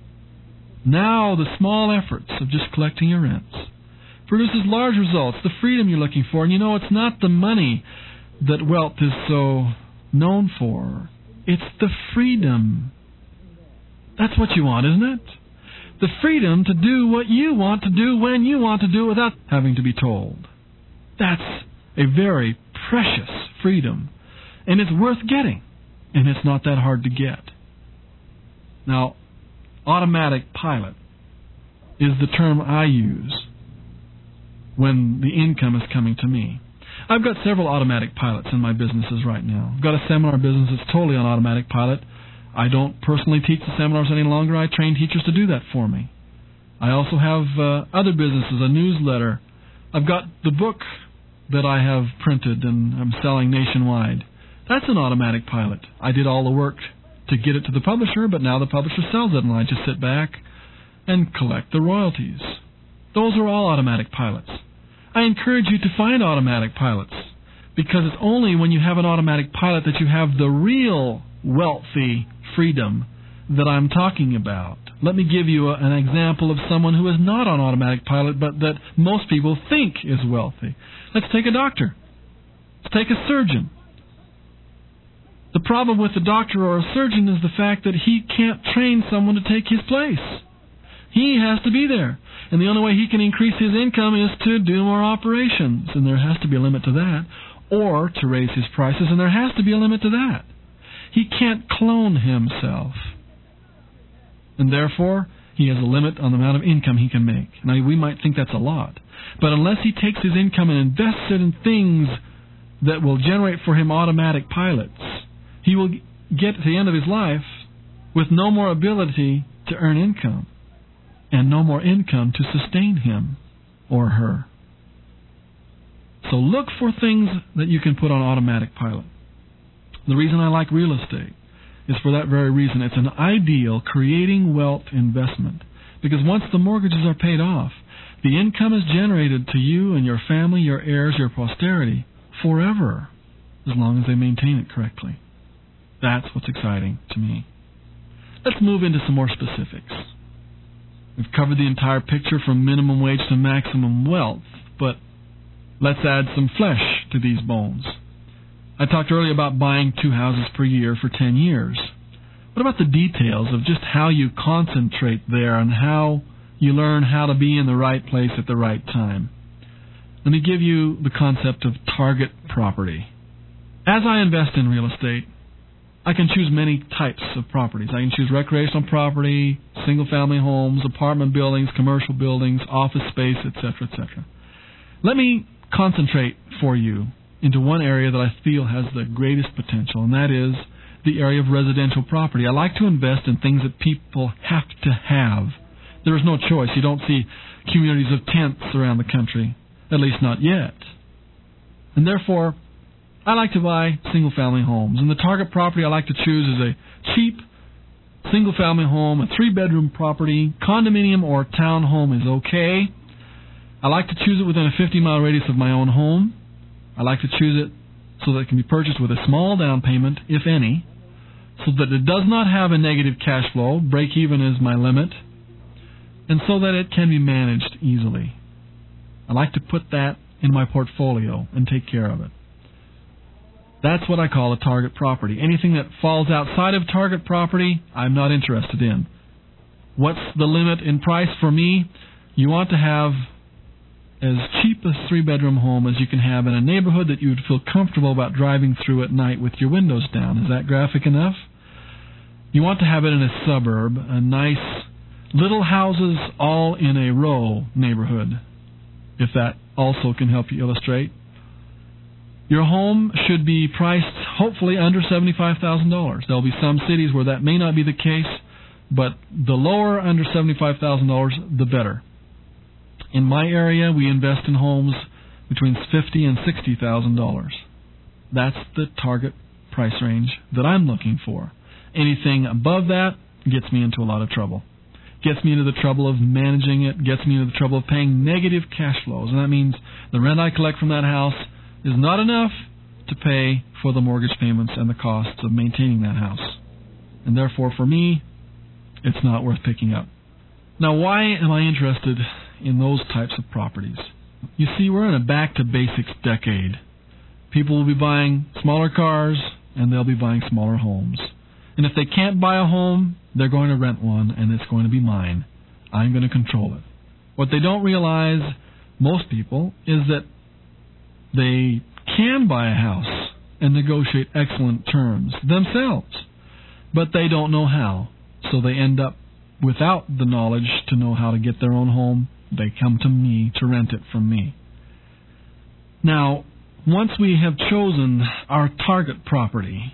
Now the small efforts of just collecting your rents produces large results, the freedom you're looking for. And you know, it's not the money that wealth is so known for. It's the freedom. That's what you want, isn't it? The freedom to do what you want to do when you want to do it without having to be told. That's a very precious freedom. And it's worth getting. And it's not that hard to get. Now, automatic pilot is the term I use when the income is coming to me. I've got several automatic pilots in my businesses right now. I've got a seminar business that's totally on automatic pilot. I don't personally teach the seminars any longer. I train teachers to do that for me. I also have other businesses, a newsletter. I've got the book that I have printed and I'm selling nationwide. That's an automatic pilot. I did all the work to get it to the publisher, but now the publisher sells it and I just sit back and collect the royalties. Those are all automatic pilots. I encourage you to find automatic pilots because it's only when you have an automatic pilot that you have the real wealthy freedom that I'm talking about. Let me give you an example of someone who is not on automatic pilot but that most people think is wealthy. Let's take a doctor. Let's take a surgeon. The problem with a doctor or a surgeon is the fact that he can't train someone to take his place. He has to be there. And the only way he can increase his income is to do more operations. And there has to be a limit to that. Or to raise his prices, and there has to be a limit to that. He can't clone himself. And therefore, he has a limit on the amount of income he can make. Now, we might think that's a lot. But unless he takes his income and invests it in things that will generate for him automatic pilots, he will get to the end of his life with no more ability to earn income and no more income to sustain him or her. So look for things that you can put on automatic pilot. The reason I like real estate is for that very reason. It's an ideal creating wealth investment because once the mortgages are paid off, the income is generated to you and your family, your heirs, your posterity forever, as long as they maintain it correctly. That's what's exciting to me. Let's move into some more specifics. We've covered the entire picture from minimum wage to maximum wealth, but let's add some flesh to these bones. I talked earlier about buying 2 houses per year for 10 years. What about the details of just how you concentrate there and how you learn how to be in the right place at the right time? Let me give you the concept of target property. As I invest in real estate, I can choose many types of properties. I can choose recreational property, single-family homes, apartment buildings, commercial buildings, office space, etc., etc. Let me concentrate for you into one area that I feel has the greatest potential, and that is the area of residential property. I like to invest in things that people have to have. There is no choice. You don't see communities of tents around the country, at least not yet. And therefore, I like to buy single-family homes. And the target property I like to choose is a cheap single-family home, a 3-bedroom property. Condominium or townhome is okay. I like to choose it within a 50-mile radius of my own home. I like to choose it so that it can be purchased with a small down payment, if any, so that it does not have a negative cash flow. Break even is my limit. and so that it can be managed easily. I like to put that in my portfolio and take care of it. That's what I call a target property. Anything that falls outside of target property, I'm not interested in. What's the limit in price for me? You want to have as cheap a 3-bedroom home as you can have in a neighborhood that you would feel comfortable about driving through at night with your windows down. Is that graphic enough? You want to have it in a suburb, a nice little houses all in a row neighborhood, if that also can help you illustrate. Your home should be priced hopefully under $75,000. There'll be some cities where that may not be the case, but the lower under $75,000, the better. In my area, we invest in homes between $50,000 and $60,000. That's the target price range that I'm looking for. Anything above that gets me into a lot of trouble. Gets me into the trouble of managing it, gets me into the trouble of paying negative cash flows. And that means the rent I collect from that house is not enough to pay for the mortgage payments and the costs of maintaining that house. And therefore, for me, it's not worth picking up. Now, why am I interested in those types of properties? You see, we're in a back-to-basics decade. People will be buying smaller cars, and they'll be buying smaller homes. And if they can't buy a home, they're going to rent one, and it's going to be mine. I'm going to control it. What they don't realize, most people, is that they can buy a house and negotiate excellent terms themselves, but they don't know how. So they end up without the knowledge to know how to get their own home. They come to me to rent it from me. Now, once we have chosen our target property,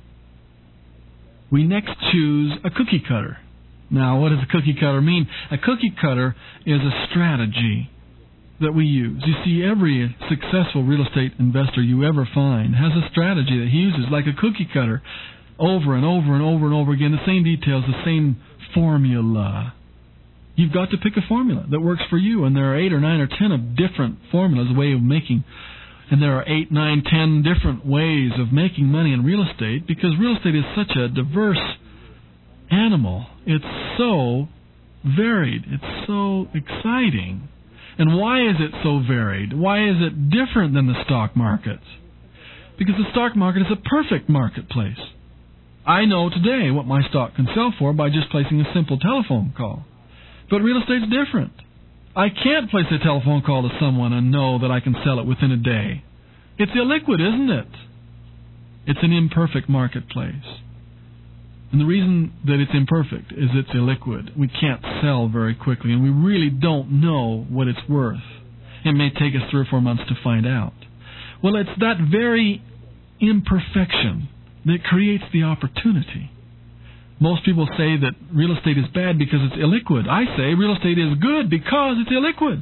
we next choose a cookie cutter. Now, what does a cookie cutter mean? A cookie cutter is a strategy that we use. You see, every successful real estate investor you ever find has a strategy that he uses, like a cookie cutter, over and over and over and over again, the same details, the same formula. You've got to pick a formula that works for you, and there are 8 or 9 or 10 of different formulas, a way of making, and there are 8, 9, 10 different ways of making money in real estate, because real estate is such a diverse animal. It's so varied. It's so exciting. And why is it so varied? Why is it different than the stock market? Because the stock market is a perfect marketplace. I know today what my stock can sell for by just placing a simple telephone call. But real estate's different. I can't place a telephone call to someone and know that I can sell it within a day. It's illiquid, isn't it? It's an imperfect marketplace. And the reason that it's imperfect is it's illiquid. We can't sell very quickly, and we really don't know what it's worth. It may take us 3 or 4 months to find out. Well, it's that very imperfection that creates the opportunity. Most people say that real estate is bad because it's illiquid. I say real estate is good because it's illiquid.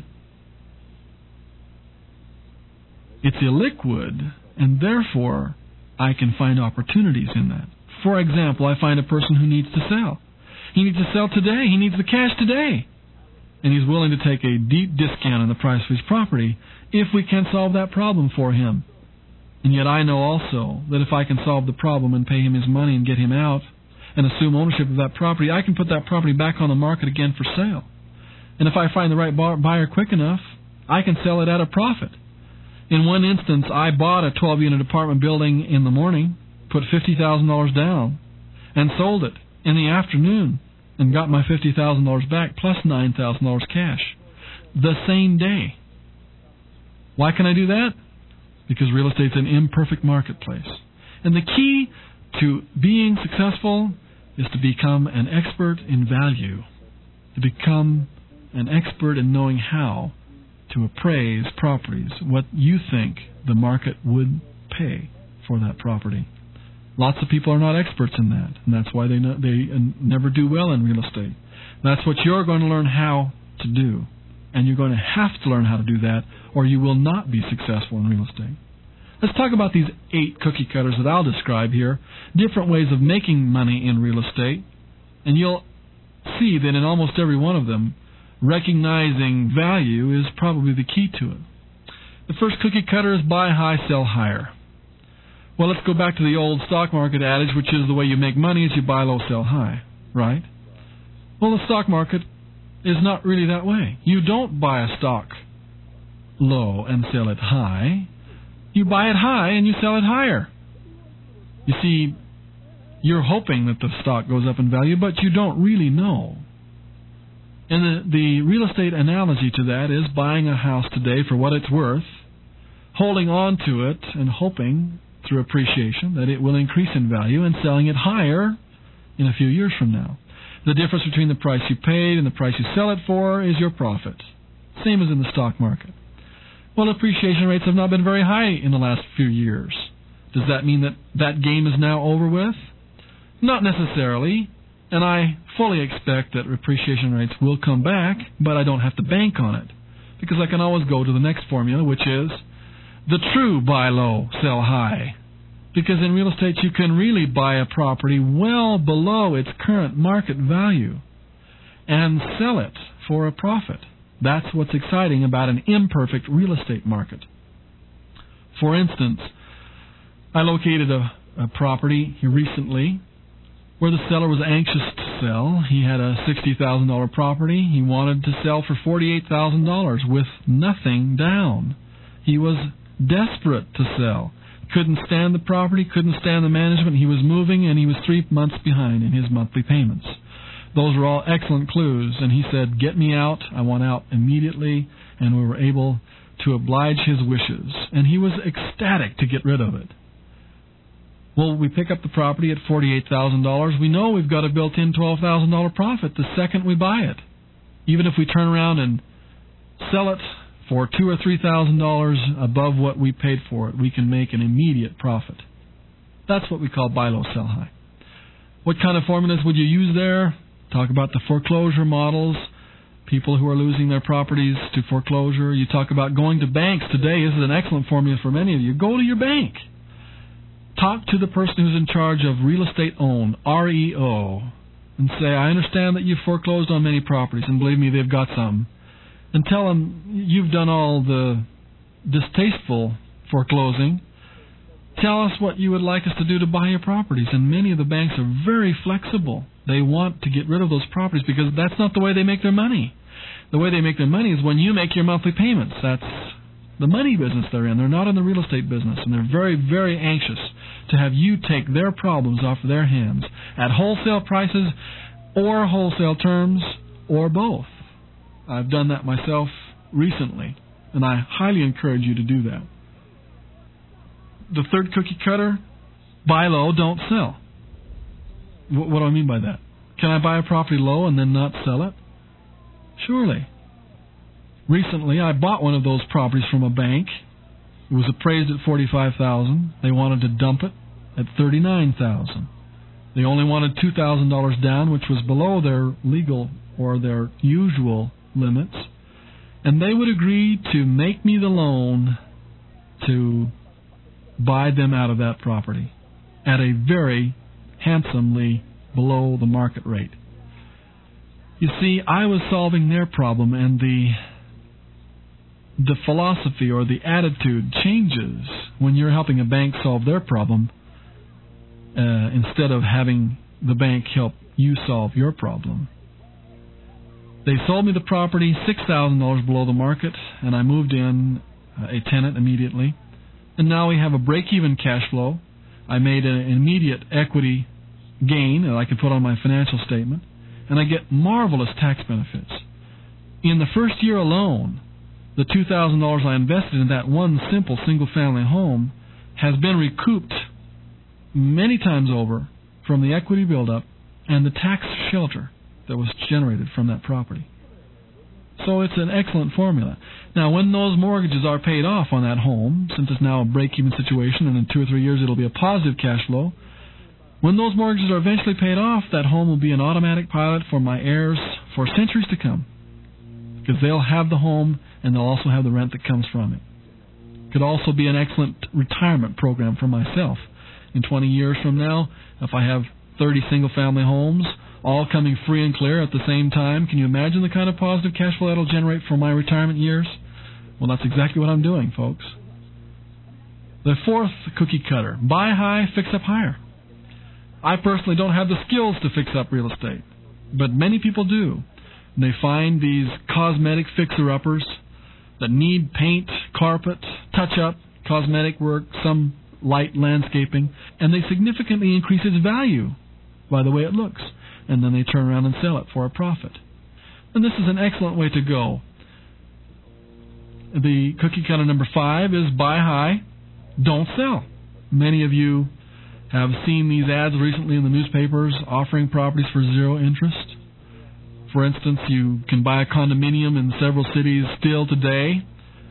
It's illiquid, and therefore I can find opportunities in that. For example, I find a person who needs to sell. He needs to sell today. He needs the cash today. And he's willing to take a deep discount on the price of his property if we can solve that problem for him. And yet I know also that if I can solve the problem and pay him his money and get him out and assume ownership of that property, I can put that property back on the market again for sale. And if I find the right buyer quick enough, I can sell it at a profit. In one instance, I bought a 12-unit apartment building in the morning, put $50,000 down, and sold it in the afternoon and got my $50,000 back plus $9,000 cash the same day. Why can I do that? Because real estate's an imperfect marketplace. And the key to being successful is to become an expert in value, to become an expert in knowing how to appraise properties, what you think the market would pay for that property. Lots of people are not experts in that, and that's why they never do well in real estate. That's what you're going to learn how to do, and you're going to have to learn how to do that, or you will not be successful in real estate. Let's talk about these 8 cookie cutters that I'll describe here, different ways of making money in real estate, and you'll see that in almost every one of them, recognizing value is probably the key to it. The first cookie cutter is buy high, sell higher. Well, let's go back to the old stock market adage, which is the way you make money is you buy low, sell high, right? Well, the stock market is not really that way. You don't buy a stock low and sell it high. You buy it high and you sell it higher. You see, you're hoping that the stock goes up in value, but you don't really know. And the real estate analogy to that is buying a house today for what it's worth, holding on to it and hoping through appreciation that it will increase in value, and selling it higher in a few years from now. The difference between the price you paid and the price you sell it for is your profit. Same as in the stock market. Well, appreciation rates have not been very high in the last few years. Does that mean that that game is now over with? Not necessarily, and I fully expect that appreciation rates will come back, but I don't have to bank on it, because I can always go to the next formula, which is the true buy low, sell high. Because in real estate you can really buy a property well below its current market value and sell it for a profit. That's what's exciting about an imperfect real estate market. For instance, I located a property here recently where the seller was anxious to sell. He had a $60,000 property. He wanted to sell for $48,000 with nothing down. He was desperate to sell. Couldn't stand the property, couldn't stand the management. He was moving, and he was 3 months behind in his monthly payments. Those were all excellent clues, and he said, "Get me out. I want out immediately," and we were able to oblige his wishes, and he was ecstatic to get rid of it. Well, we pick up the property at $48,000. We know we've got a built-in $12,000 profit the second we buy it. Even if we turn around and sell it for $2,000 or $3,000 above what we paid for it, we can make an immediate profit. That's what we call buy low, sell high. What kind of formulas would you use there? Talk about the foreclosure models, people who are losing their properties to foreclosure. You talk about going to banks today. This is an excellent formula for many of you. Go to your bank. Talk to the person who's in charge of real estate owned, REO, and say, "I understand that you've foreclosed on many properties," and believe me, they've got some. And tell them you've done all the distasteful foreclosing. Tell us what you would like us to do to buy your properties. And many of the banks are very flexible. They want to get rid of those properties because that's not the way they make their money. The way they make their money is when you make your monthly payments. That's the money business they're in. They're not in the real estate business. And they're very, very anxious to have you take their problems off their hands at wholesale prices or wholesale terms or both. I've done that myself recently, and I highly encourage you to do that. The third cookie cutter, buy low, don't sell. What do I mean by that? Can I buy a property low and then not sell it? Surely. Recently, I bought one of those properties from a bank. It was appraised at $45,000. They wanted to dump it at $39,000. They only wanted $2,000 down, which was below their legal or their usual limits, and they would agree to make me the loan to buy them out of that property at a very handsomely below the market rate. You see, I was solving their problem, and the philosophy or the attitude changes when you're helping a bank solve their problem instead of having the bank help you solve your problem. They sold me the property $6,000 below the market, and I moved in a tenant immediately. And now we have a break-even cash flow. I made an immediate equity gain that I can put on my financial statement, and I get marvelous tax benefits. In the first year alone, the $2,000 I invested in that one simple single-family home has been recouped many times over from the equity buildup and the tax shelter that was generated from that property. So it's an excellent formula. Now, when those mortgages are paid off on that home, since it's now a break-even situation and in 2 or 3 years it'll be a positive cash flow, when those mortgages are eventually paid off, that home will be an automatic pilot for my heirs for centuries to come, because they'll have the home and they'll also have the rent that comes from it. It could also be an excellent retirement program for myself. In 20 years from now, if I have 30 single-family homes, all coming free and clear at the same time, can you imagine the kind of positive cash flow that'll generate for my retirement years? Well, that's exactly what I'm doing, folks. The fourth cookie cutter, buy high, fix up higher. I personally don't have the skills to fix up real estate, but many people do. and they find these cosmetic fixer-uppers that need paint, carpet, touch-up, cosmetic work, some light landscaping, and they significantly increase its value by the way it looks, and then they turn around and sell it for a profit. And this is an excellent way to go. The cookie cutter number 5 is buy high, don't sell. Many of you have seen these ads recently in the newspapers offering properties for zero interest. For instance, you can buy a condominium in several cities still today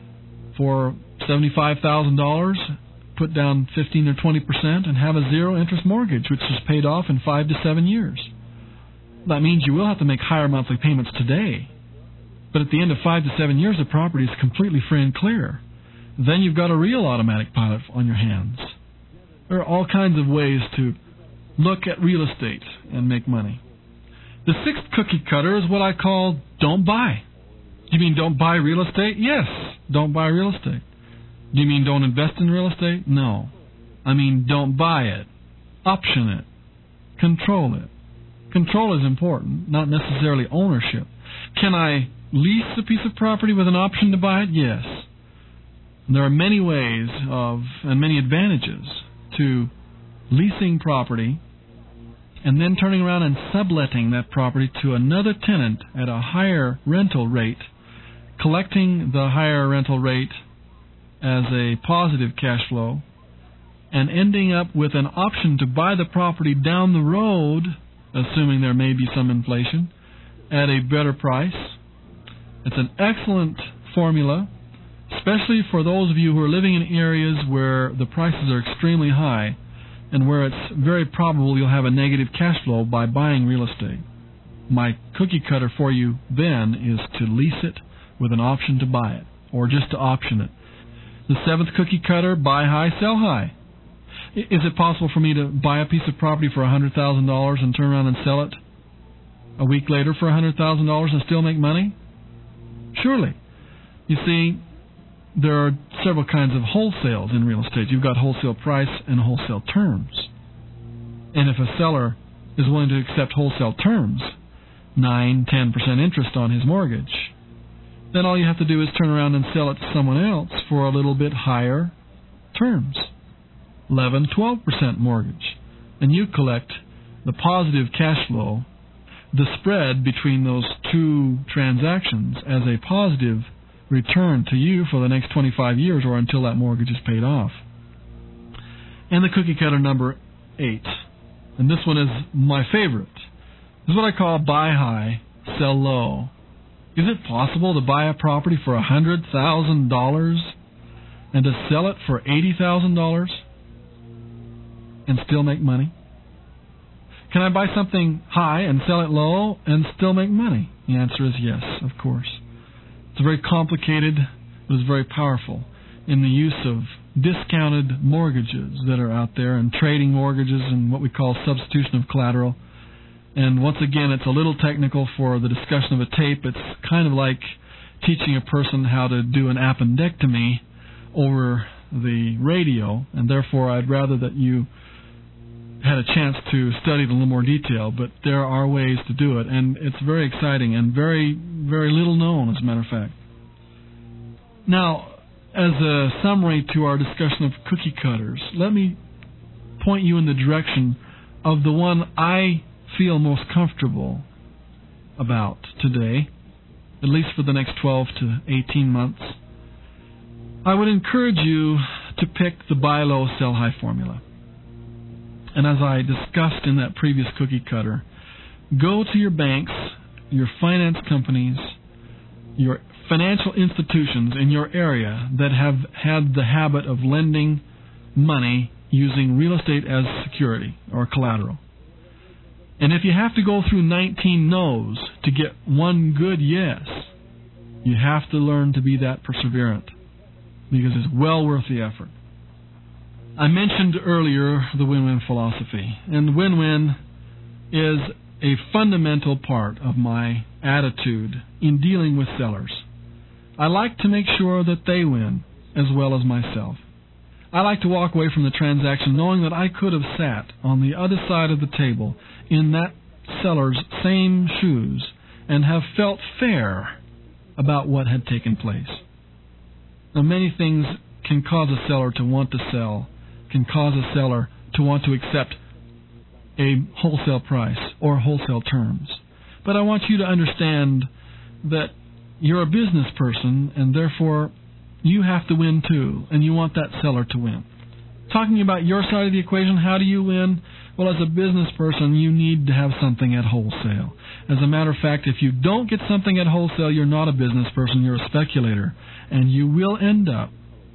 for $75,000, put down 15 or 20%, and have a zero interest mortgage, which is paid off in 5 to 7 years. That means you will have to make higher monthly payments today. But at the end of 5 to 7 years, the property is completely free and clear. Then you've got a real automatic pilot on your hands. There are all kinds of ways to look at real estate and make money. The 6th cookie cutter is what I call don't buy. You mean don't buy real estate? Yes, don't buy real estate. Do you mean don't invest in real estate? No. I mean don't buy it. Option it. Control it. Control is important, not necessarily ownership. Can I lease a piece of property with an option to buy it? Yes. There are many ways and many advantages to leasing property and then turning around and subletting that property to another tenant at a higher rental rate, collecting the higher rental rate as a positive cash flow, and ending up with an option to buy the property down the road, assuming there may be some inflation, at a better price. It's an excellent formula, especially for those of you who are living in areas where the prices are extremely high and where it's very probable you'll have a negative cash flow by buying real estate. My cookie cutter for you then is to lease it with an option to buy it, or just to option it. The 7th cookie cutter, buy high, sell high. Is it possible for me to buy a piece of property for $100,000 and turn around and sell it a week later for $100,000 and still make money? Surely. You see, there are several kinds of wholesales in real estate. You've got wholesale price and wholesale terms. And if a seller is willing to accept wholesale terms, 9-10% interest on his mortgage, then all you have to do is turn around and sell it to someone else for a little bit higher terms, 11-12% mortgage. And you collect the positive cash flow, the spread between those two transactions, as a positive return to you for the next 25 years or until that mortgage is paid off. And the cookie cutter number 8, and this one is my favorite. This is what I call buy high, sell low. Is it possible to buy a property for $100,000 and to sell it for $80,000 and still make money? Can I buy something high and sell it low and still make money? The answer is yes, of course. It's very complicated, but it's very powerful in the use of discounted mortgages that are out there, and trading mortgages and what we call substitution of collateral. And once again, it's a little technical for the discussion of a tape. It's kind of like teaching a person how to do an appendectomy over the radio, and therefore I'd rather that you had a chance to study it in a little more detail, but there are ways to do it, and it's very exciting and very, very little known, as a matter of fact. Now, as a summary to our discussion of cookie cutters, let me point you in the direction of the one I feel most comfortable about today, at least for the next 12 to 18 months. I would encourage you to pick the buy low, sell high formula. And as I discussed in that previous cookie cutter, go to your banks, your finance companies, your financial institutions in your area that have had the habit of lending money using real estate as security or collateral. And if you have to go through 19 no's to get one good yes, you have to learn to be that perseverant, because it's well worth the effort. I mentioned earlier the win-win philosophy, and win-win is a fundamental part of my attitude in dealing with sellers. I like to make sure that they win as well as myself. I like to walk away from the transaction knowing that I could have sat on the other side of the table in that seller's same shoes and have felt fair about what had taken place. Now, many things can cause a seller to want to sell, can cause a seller to want to accept a wholesale price or wholesale terms. But I want you to understand that you're a business person, and therefore you have to win too, and you want that seller to win. Talking about your side of the equation, how do you win? Well, as a business person, you need to have something at wholesale. As a matter of fact, if you don't get something at wholesale, you're not a business person, you're a speculator. And you will end up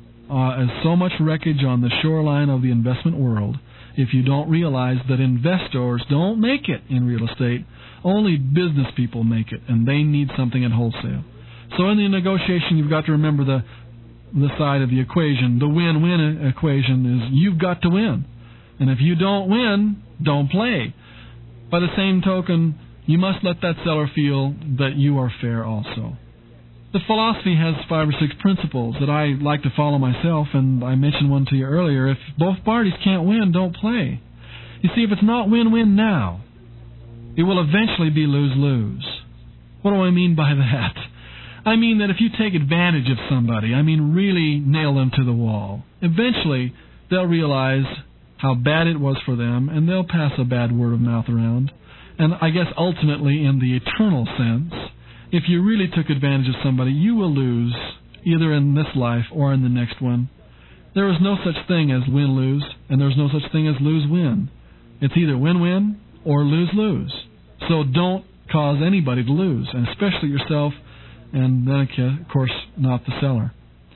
as so much wreckage on the shoreline of the investment world if you don't realize that investors don't make it in real estate. Only business people make it, and they need something at wholesale. So in the negotiation, you've got to remember the side of the equation. The win-win equation is you've got to win. And if you don't win, don't play. By the same token, you must let that seller feel that you are fair also. The philosophy has 5 or 6 principles that I like to follow myself, and I mentioned one to you earlier. If both parties can't win, don't play. You see, if it's not win-win now, it will eventually be lose-lose. What do I mean by that? I mean that if you take advantage of somebody, really nail them to the wall, eventually they'll realize how bad it was for them, and they'll pass a bad word of mouth around. And I guess ultimately, in the eternal sense, if you really took advantage of somebody, you will lose, either in this life or in the next one. There is no such thing as win-lose, and there's no such thing as lose-win. It's either win-win or lose-lose. So don't cause anybody to lose, and especially yourself, and then, of course, not the seller.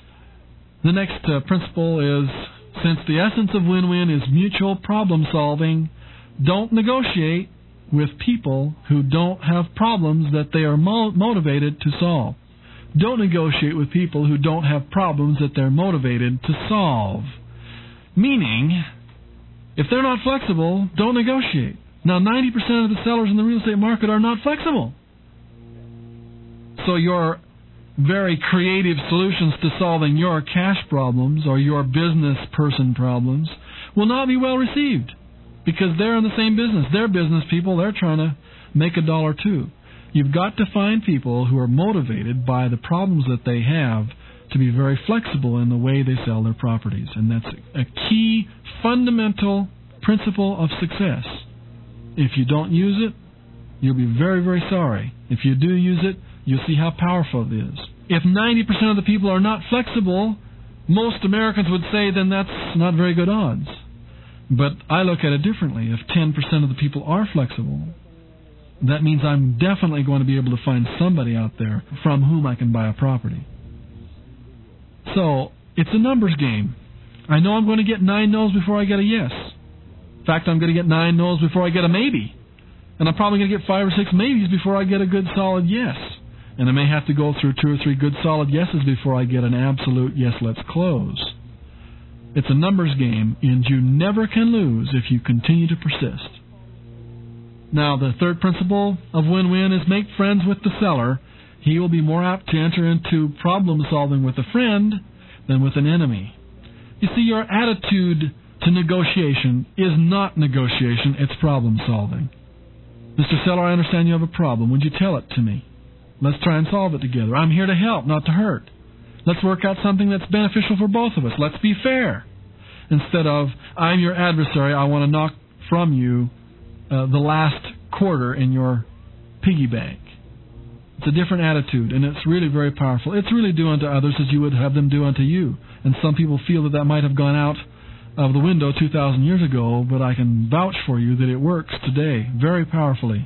The next principle is, since the essence of win-win is mutual problem-solving, don't negotiate with people who don't have problems that they are motivated to solve. Don't negotiate with people who don't have problems that they're motivated to solve. Meaning, if they're not flexible, don't negotiate. Now, 90% of the sellers in the real estate market are not flexible. So your very creative solutions to solving your cash problems or your business person problems will not be well received, because they're in the same business. They're business people. They're trying to make a dollar too. You've got to find people who are motivated by the problems that they have to be very flexible in the way they sell their properties. And that's a key fundamental principle of success. If you don't use it, you'll be very, very sorry. If you do use it, you'll see how powerful it is. If 90% of the people are not flexible, most Americans would say then that's not very good odds. But I look at it differently. If 10% of the people are flexible, that means I'm definitely going to be able to find somebody out there from whom I can buy a property. So, it's a numbers game. I know I'm going to get 9 no's before I get a yes. In fact, I'm going to get 9 no's before I get a maybe. And I'm probably going to get 5 or 6 maybes before I get a good solid yes. And I may have to go through 2 or 3 good solid yeses before I get an absolute yes, let's close. It's a numbers game, and you never can lose if you continue to persist. Now, the third principle of win-win is make friends with the seller. He will be more apt to enter into problem-solving with a friend than with an enemy. You see, your attitude to negotiation is not negotiation, it's problem-solving. Mr. Seller, I understand you have a problem. Would you tell it to me? Let's try and solve it together. I'm here to help, not to hurt. Let's work out something that's beneficial for both of us. Let's be fair. Instead of, I'm your adversary, I want to knock from you the last quarter in your piggy bank. It's a different attitude, and it's really very powerful. It's really do unto others as you would have them do unto you. And some people feel that might have gone out of the window 2,000 years ago, but I can vouch for you that it works today very powerfully.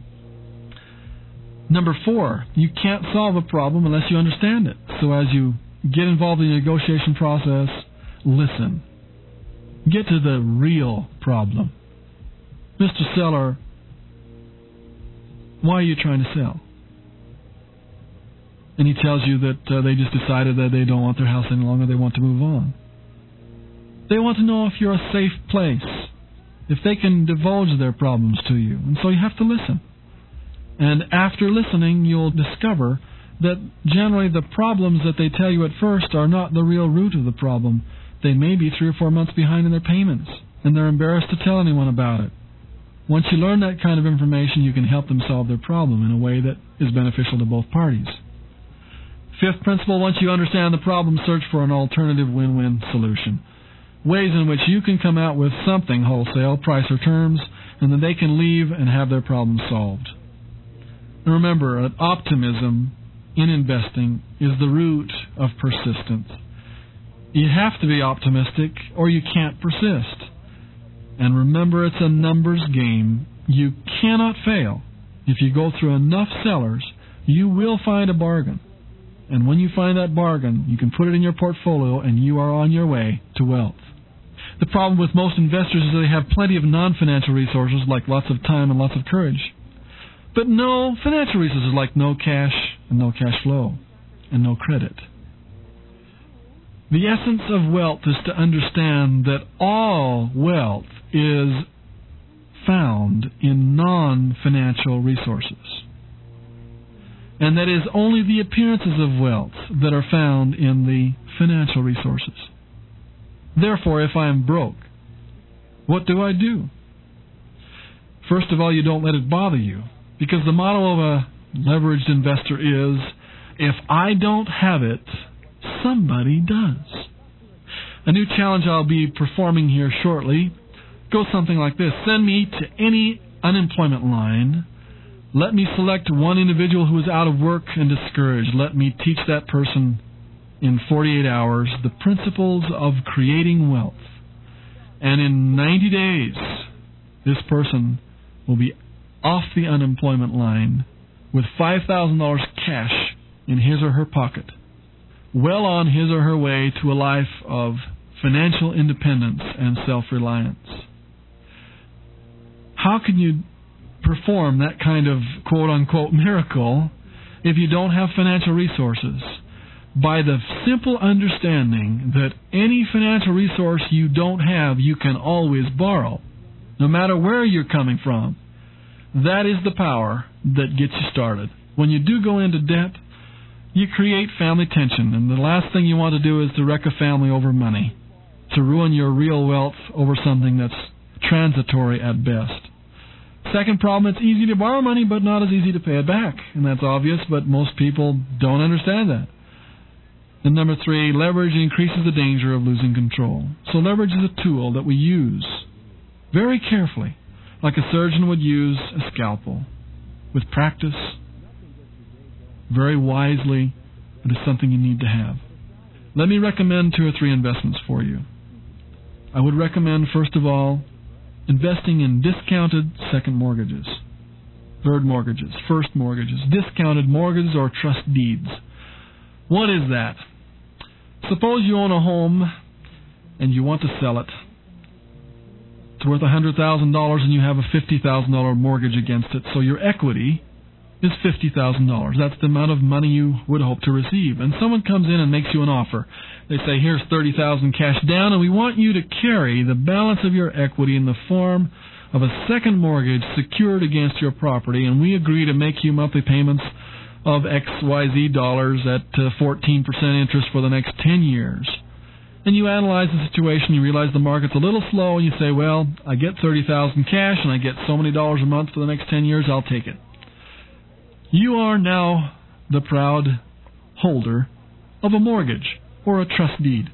Number 4, you can't solve a problem unless you understand it. So as you get involved in the negotiation process, listen. Get to the real problem. Mr. Seller, why are you trying to sell? And he tells you that they just decided that they don't want their house any longer, they want to move on. They want to know if you're a safe place, if they can divulge their problems to you. And so you have to listen. And after listening, you'll discover that generally the problems that they tell you at first are not the real root of the problem. They may be 3 or 4 months behind in their payments, and they're embarrassed to tell anyone about it. Once you learn that kind of information, you can help them solve their problem in a way that is beneficial to both parties. Fifth principle, once you understand the problem, search for an alternative win-win solution. Ways in which you can come out with something wholesale, price or terms, and then they can leave and have their problem solved. And remember that optimism in investing is the root of persistence. You have to be optimistic or you can't persist. And remember, it's a numbers game. You cannot fail. If you go through enough sellers, you will find a bargain. And when you find that bargain, you can put it in your portfolio and you are on your way to wealth. The problem with most investors is they have plenty of non-financial resources like lots of time and lots of courage. But no financial resources like no cash and no cash flow and no credit. The essence of wealth is to understand that all wealth is found in non-financial resources. And that is only the appearances of wealth that are found in the financial resources. Therefore, if I am broke, what do I do? First of all, you don't let it bother you, because the motto of a leveraged investor is, if I don't have it, somebody does. A new challenge I'll be performing here shortly goes something like this. Send me to any unemployment line. Let me select one individual who is out of work and discouraged. Let me teach that person in 48 hours the principles of creating wealth. And in 90 days, this person will be off the unemployment line with $5,000 cash in his or her pocket, well on his or her way to a life of financial independence and self-reliance. How can you perform that kind of quote-unquote miracle if you don't have financial resources? By the simple understanding that any financial resource you don't have, you can always borrow, no matter where you're coming from. That is the power that gets you started. When you do go into debt, you create family tension, and the last thing you want to do is to wreck a family over money, to ruin your real wealth over something that's transitory at best. Second problem, it's easy to borrow money, but not as easy to pay it back. And that's obvious, but most people don't understand that. And number three, leverage increases the danger of losing control. So leverage is a tool that we use very carefully, like a surgeon would use a scalpel. With practice, very wisely, it is something you need to have. Let me recommend 2 or 3 investments for you. I would recommend, first of all, investing in discounted second mortgages, third mortgages, first mortgages, discounted mortgages or trust deeds. What is that? Suppose you own a home and you want to sell it. It's worth $100,000 and you have a $50,000 mortgage against it, so your equity is $50,000. That's the amount of money you would hope to receive. And someone comes in and makes you an offer. They say, here's $30,000 cash down, and we want you to carry the balance of your equity in the form of a second mortgage secured against your property, and we agree to make you monthly payments of XYZ dollars at 14% interest for the next 10 years. And you analyze the situation, you realize the market's a little slow, and you say, well, I get $30,000 cash, and I get so many dollars a month for the next 10 years, I'll take it. You are now the proud holder of a mortgage or a trust deed.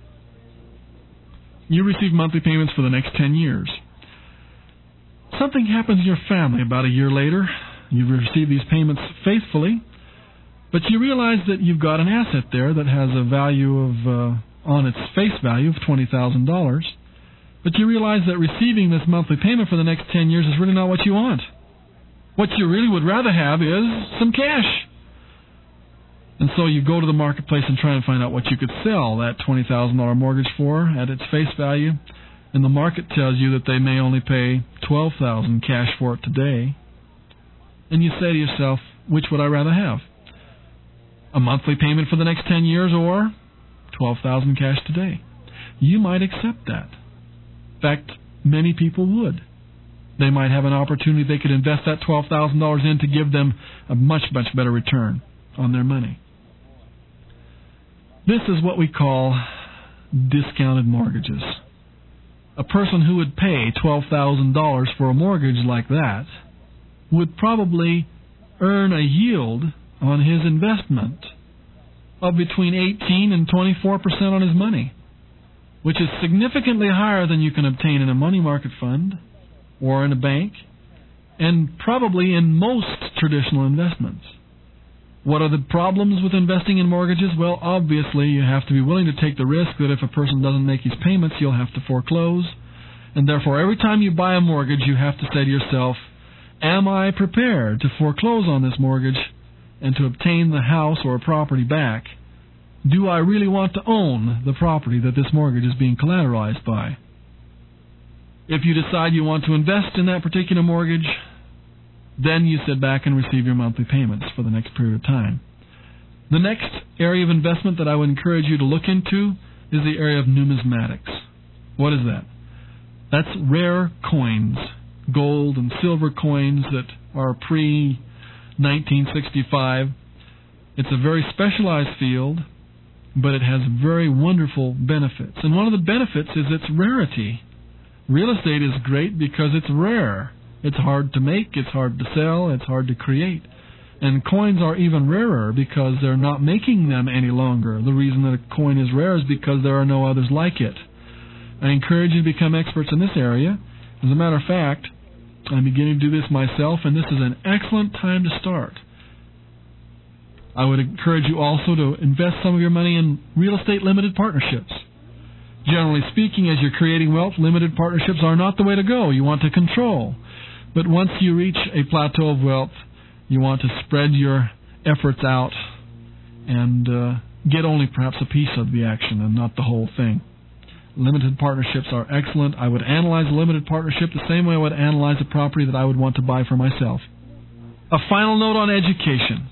You receive monthly payments for the next 10 years. Something happens in your family about a year later. You've received these payments faithfully, but you realize that you've got an asset there that has a value of, on its face value of $20,000, but you realize that receiving this monthly payment for the next 10 years is really not what you want. What you really would rather have is some cash. And so you go to the marketplace and try and find out what you could sell that $20,000 mortgage for at its face value, and the market tells you that they may only pay $12,000 cash for it today. And you say to yourself, which would I rather have? A monthly payment for the next 10 years or $12,000 cash today? You might accept that. In fact, many people would. They might have an opportunity they could invest that $12,000 in to give them a much, much better return on their money. This is what we call discounted mortgages. A person who would pay $12,000 for a mortgage like that would probably earn a yield on his investment of between 18 and 24% on his money, which is significantly higher than you can obtain in a money market fund or in a bank, and probably in most traditional investments. What are the problems with investing in mortgages? Well, obviously, you have to be willing to take the risk that if a person doesn't make his payments, you'll have to foreclose. And therefore, every time you buy a mortgage, you have to say to yourself, am I prepared to foreclose on this mortgage and to obtain the house or property back? Do I really want to own the property that this mortgage is being collateralized by? If you decide you want to invest in that particular mortgage, then you sit back and receive your monthly payments for the next period of time. The next area of investment that I would encourage you to look into is the area of numismatics. What is that? That's rare coins, gold and silver coins that are pre-1965. It's a very specialized field, but it has very wonderful benefits. And one of the benefits is its rarity. Real estate is great because it's rare. It's hard to make, it's hard to sell, it's hard to create. And coins are even rarer because they're not making them any longer. The reason that a coin is rare is because there are no others like it. I encourage you to become experts in this area. As a matter of fact, I'm beginning to do this myself, and this is an excellent time to start. I would encourage you also to invest some of your money in real estate limited partnerships. Generally speaking, as you're creating wealth, limited partnerships are not the way to go. You want to control. But once you reach a plateau of wealth, you want to spread your efforts out and get only perhaps a piece of the action and not the whole thing. Limited partnerships are excellent. I would analyze a limited partnership the same way I would analyze a property that I would want to buy for myself. A final note on education.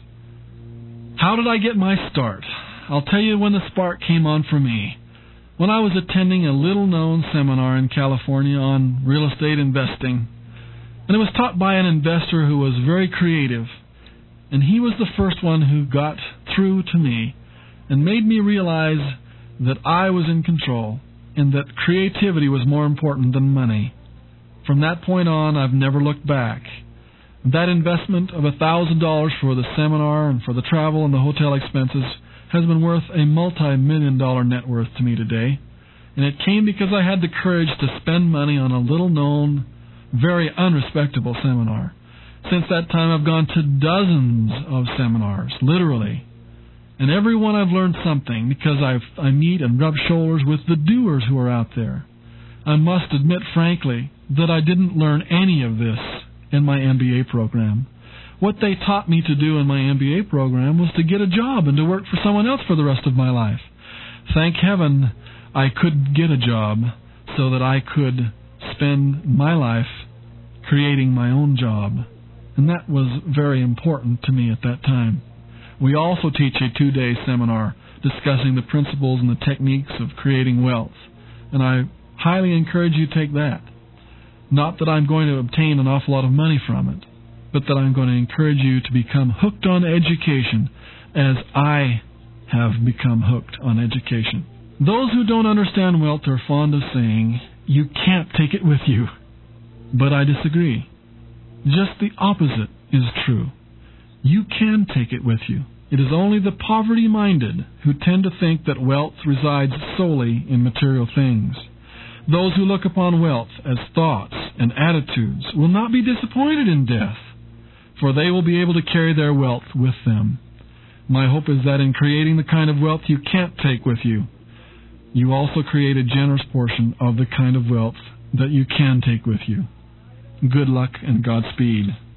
How did I get my start? I'll tell you when the spark came on for me. When I was attending a little-known seminar in California on real estate investing, and it was taught by an investor who was very creative, and he was the first one who got through to me and made me realize that I was in control and that creativity was more important than money. From that point on, I've never looked back. That investment of $1,000 for the seminar and for the travel and the hotel expenses has been worth a multi-million-dollar net worth to me today. And it came because I had the courage to spend money on a little-known, very unrespectable seminar. Since that time, I've gone to dozens of seminars, literally. And every one I've learned something because I meet and rub shoulders with the doers who are out there. I must admit, frankly, that I didn't learn any of this in my MBA program. What they taught me to do in my MBA program was to get a job and to work for someone else for the rest of my life. Thank heaven I could get a job so that I could spend my life creating my own job. And that was very important to me at that time. We also teach a 2-day seminar discussing the principles and the techniques of creating wealth. And I highly encourage you to take that. Not that I'm going to obtain an awful lot of money from it, but that I'm going to encourage you to become hooked on education as I have become hooked on education. Those who don't understand wealth are fond of saying, you can't take it with you. But I disagree. Just the opposite is true. You can take it with you. It is only the poverty-minded who tend to think that wealth resides solely in material things. Those who look upon wealth as thoughts and attitudes will not be disappointed in death, for they will be able to carry their wealth with them. My hope is that in creating the kind of wealth you can't take with you, you also create a generous portion of the kind of wealth that you can take with you. Good luck and Godspeed.